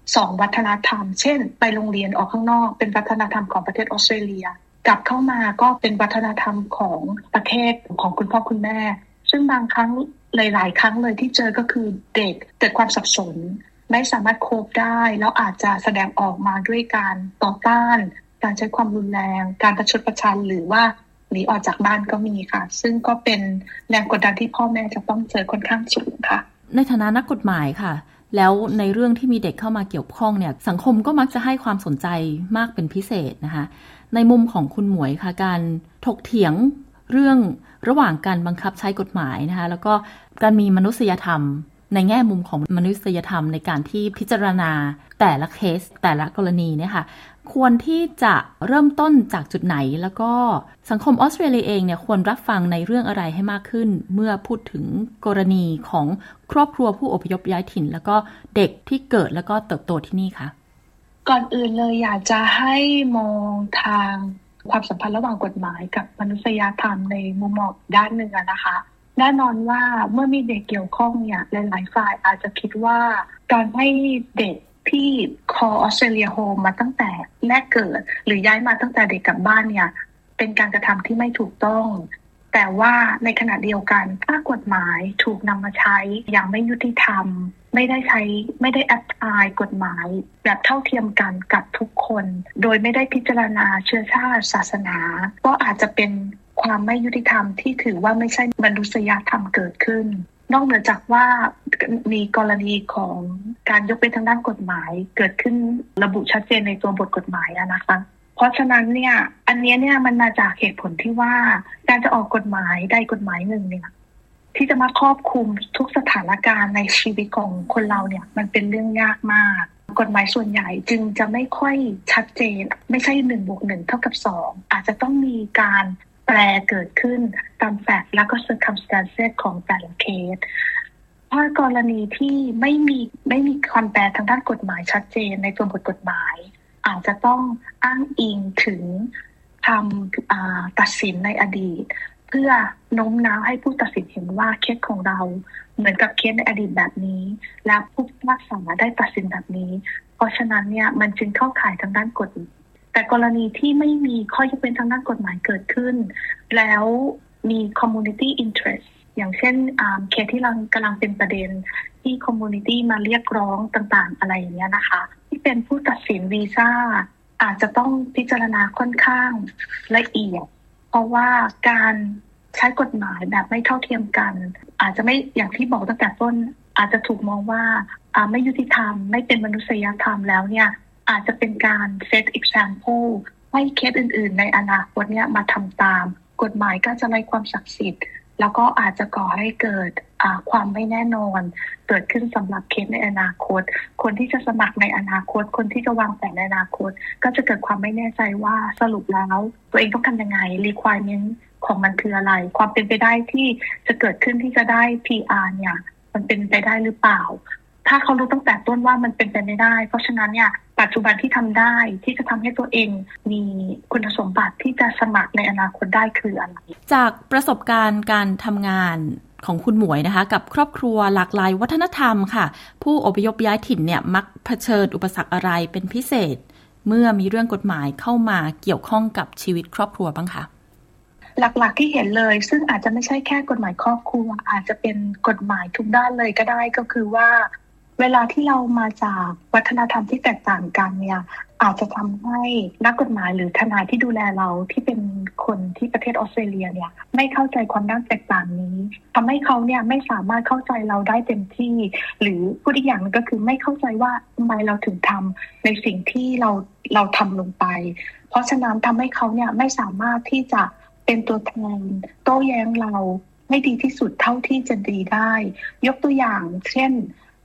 2วัฒนธรรมเช่นไปโรงเรียนออกข้างนอกเป็นวัฒนธรรมของประเทศออสเตรเลียกลับเข้ามาก็เป็นวัฒนธรรมของประเทศของคุณพ่อคุณแม่ซึ่งบางครั้งหลายๆครั้งเลยที่เจอก็คือเด็กเกิดความสับสนไม่สามารถโคฟได้แล้วอาจจะแสดงออกมาด้วยการต่อต้านการใช้ความรุนแรงการประชดประชันหรือว่าหนีออกจากบ้านก็มีค่ะซึ่งก็เป็นแรงกดดันที่พ่อแม่จะต้องเจอค่อนข้างสูงค่ะในฐานะนักกฎหมายค่ะแล้วในเรื่องที่มีเด็กเข้ามาเกี่ยวข้องเนี่ยสังคมก็มักจะให้ความสนใจมากเป็นพิเศษนะคะในมุมของคุณหมวยค่ะการถกเถียงเรื่องระหว่างการบังคับใช้กฎหมายนะคะแล้วก็การมีมนุษยธรรมในแง่มุมของมนุษยธรรมในการที่พิจารณาแต่ละเคสแต่ละกรณีเนี่ยค่ะควรที่จะเริ่มต้นจากจุดไหนแล้วก็สังคมออสเตรเลียเองเนี่ยควรรับฟังในเรื่องอะไรให้มากขึ้นเมื่อพูดถึงกรณีของครอบครัวผู้อพยพย้ายถิ่นแล้วก็เด็กที่เกิดแล้วก็เติบโตที่นี่ค่ะก่อนอื่นเลยอยากจะให้มองทางความสัมพันธ์ระหว่างกฎหมายกับมนุษยธรรมในมุมมองด้านหนึ่งนะคะแน่นอนว่าเมื่อมีเด็กเกี่ยวข้องเนี่ยหลายๆฝ่ายอาจจะคิดว่าการให้เด็กที่call Australia Home มาตั้งแต่แรกเกิดหรือย้ายมาตั้งแต่เด็กกลับบ้านเนี่ยเป็นการกระทำที่ไม่ถูกต้องแต่ว่าในขณะเดียวกันถ้ากฎหมายถูกนำมาใช้อย่างไม่ยุติธรรมไม่ได้แอพพลายกฎหมายแบบเท่าเทียมกันกับทุกคนโดยไม่ได้พิจารณาเชื้อชาติศาสนาก็อาจจะเป็นความไม่ยุติธรรมที่ถือว่าไม่ใช่มนุษยธรรมเกิดขึ้นนอกเหนือจากว่ามีกรณีของการยกเว้นทางด้านกฎหมายเกิดขึ้นระบุชัดเจนในตัวบทกฎหมายนะคะเพราะฉะนั้นเนี่ยอันนี้เนี่ยมันมาจากเหตุผลที่ว่าการจะออกกฎหมายใดกฎหมายหนึ่งเนี่ยที่จะมาครอบคลุมทุกสถานการณ์ในชีวิตของคนเราเนี่ยมันเป็นเรื่องยากมากกฎหมายส่วนใหญ่จึงจะไม่ค่อยชัดเจนไม่ใช่1+1 เท่ากับ2อาจจะต้องมีการแปลเกิดขึ้นตามแฟกต์แล้วก็ circumstances ของแต่ละเคสเพราะกรณีที่ไม่มีความแปลทางด้านกฎหมายชัดเจนในตัวบทกฎหมายอาจจะต้องอ้างอิงถึงคำตัดสินในอดีตเพื่อโน้มน้าวให้ผู้ตัดสินเห็นว่าเคสของเราเหมือนกับเคสในอดีตแบบนี้และผู้พิพากษาได้ตัดสินแบบนี้เพราะฉะนั้นเนี่ยมันจึงเข้าข่ายทางด้านกฎหมายแต่กรณีที่ไม่มีข้อยกเว้นทางด้านกฎหมายเกิดขึ้นแล้วมี community interest อย่างเช่นเคสที่กำลังเป็นประเด็นที่ community มาเรียกร้องต่างๆอะไรอย่างเงี้ยนะคะที่เป็นผู้ตัดสินวีซ่าอาจจะต้องพิจารณาค่อนข้างละเอียดเพราะว่าการใช้กฎหมายแบบไม่เท่าเทียมกันอาจจะไม่อย่างที่บอกตั้งแต่ต้นอาจจะถูกมองว่าไม่ยุติธรรมไม่เป็นมนุษยธรรมแล้วเนี่ยอาจจะเป็นการ set example ให้เคสอื่นๆในอนาคตเนี่ยมาทำตามกฎหมายก็จะไร้ความศักดิ์สิทธิ์แล้วก็อาจจะก่อให้เกิดความไม่แน่นอนเกิดขึ้นสำหรับเคสในอนาคตคนที่จะสมัครในอนาคตคนที่จะวางแผนในอนาคตก็จะเกิดความไม่แน่ใจว่าสรุปแล้วตัวเองต้องทำยังไง requirement ของมันคืออะไรความเป็นไปได้ที่จะเกิดขึ้นที่จะได้ PR เนี่ยมันเป็นไปได้หรือเปล่าถ้าเขารู้ตั้งแต่ต้นว่ามันเป็นไปไม่ได้เพราะฉะนั้นเนี่ยปัจจุบันที่ทำได้ที่จะทำให้ตัวเองมีคุณสมบัติที่จะสมัครในอนาคตได้คืออะไรจากประสบการณ์การทำงานของคุณหมวยนะคะกับครอบครัวหลากหลายวัฒนธรรมค่ะผู้อพยพย้ายถิ่นเนี่ยมักเผชิญอุปสรรคอะไรเป็นพิเศษเมื่อมีเรื่องกฎหมายเข้ามาเกี่ยวข้องกับชีวิตครอบครัวบ้างคะหลักๆที่เห็นเลยซึ่งอาจจะไม่ใช่แค่กฎหมายครอบครัวอาจจะเป็นกฎหมายทุกด้านเลยก็ได้ก็คือว่าเวลาที่เรามาจากวัฒนธรรมที่แตกต่างกันเนี่ยอาจจะทำให้นักกฎหมายหรือทนายที่ดูแลเราที่เป็นคนที่ประเทศออสเตรเลียเนี่ยไม่เข้าใจความแตกต่างนี้ทำให้เขาเนี่ยไม่สามารถเข้าใจเราได้เต็มที่หรือพูดอีกอย่างนึงก็คือไม่เข้าใจว่าทำไมเราถึงทำในสิ่งที่เราทำลงไปเพราะฉะนั้นทำให้เขาเนี่ยไม่สามารถที่จะเป็นตัวแทนโต้แย้งเราให้ดีที่สุดเท่าที่จะดีได้ยกตัวอย่างเช่น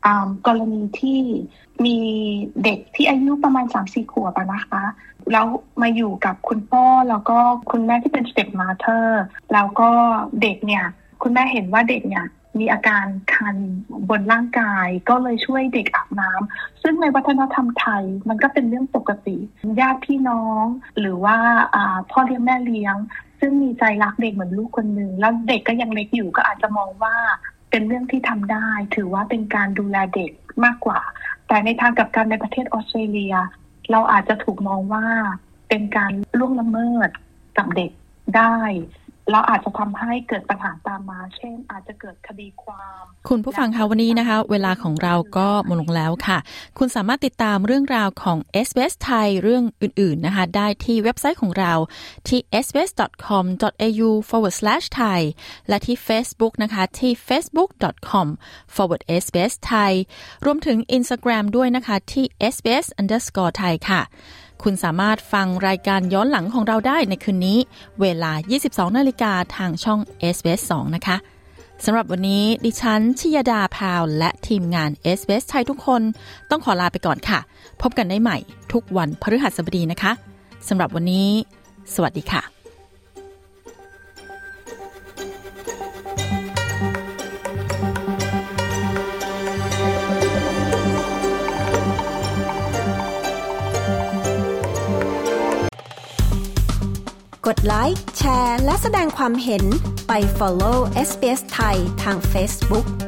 กรณีที่มีเด็กที่อายุประมาณ 3-4 ขวบนะคะแล้วมาอยู่กับคุณพ่อแล้วก็คุณแม่ที่เป็น step mother แล้วก็เด็กเนี่ยคุณแม่เห็นว่าเด็กเนี่ยมีอาการคันบนร่างกายก็เลยช่วยเด็กอาบน้ำซึ่งในวัฒนธรรมไทยมันก็เป็นเรื่องปกติญาติพี่น้องหรือว่าพ่อเลี้ยงแม่เลี้ยงซึ่งมีใจรักเด็กเหมือนลูกคนนึงแล้วเด็กก็ยังเล็กอยู่ก็อาจจะมองว่าเป็นเรื่องที่ทำได้ถือว่าเป็นการดูแลเด็กมากกว่าแต่ในทางกลับกันในประเทศออสเตรเลียเราอาจจะถูกมองว่าเป็นการล่วงละเมิดกับเด็กได้แล้วอาจจะทำให้เกิดปัญหาตามมาเช่นอาจจะเกิดคดีความคุณผู้ฟังคะวันนี้นะคะเวลาของเราก็หมดลงแล้วค่ะคุณสามารถติดตามเรื่องราวของ SBS ไทยเรื่องอื่นๆนะคะได้ที่เว็บไซต์ของเราที่ sbs.com.au/thai และที่ Facebook นะคะที่ facebook.com/sbsthai รวมถึง Instagram ด้วยนะคะที่ sbs_thai ค่ะคุณสามารถฟังรายการย้อนหลังของเราได้ในคืนนี้เวลา 22:00 น.ทางช่อง SBS 2 นะคะสำหรับวันนี้ดิฉันชิยดาพาวและทีมงาน SBS ไทยทุกคนต้องขอลาไปก่อนค่ะพบกันได้ใหม่ทุกวันพฤหัสบดีนะคะสำหรับวันนี้สวัสดีค่ะกดไลค์แชร์และแสดงความเห็นไป follow SBS ไทยทาง Facebook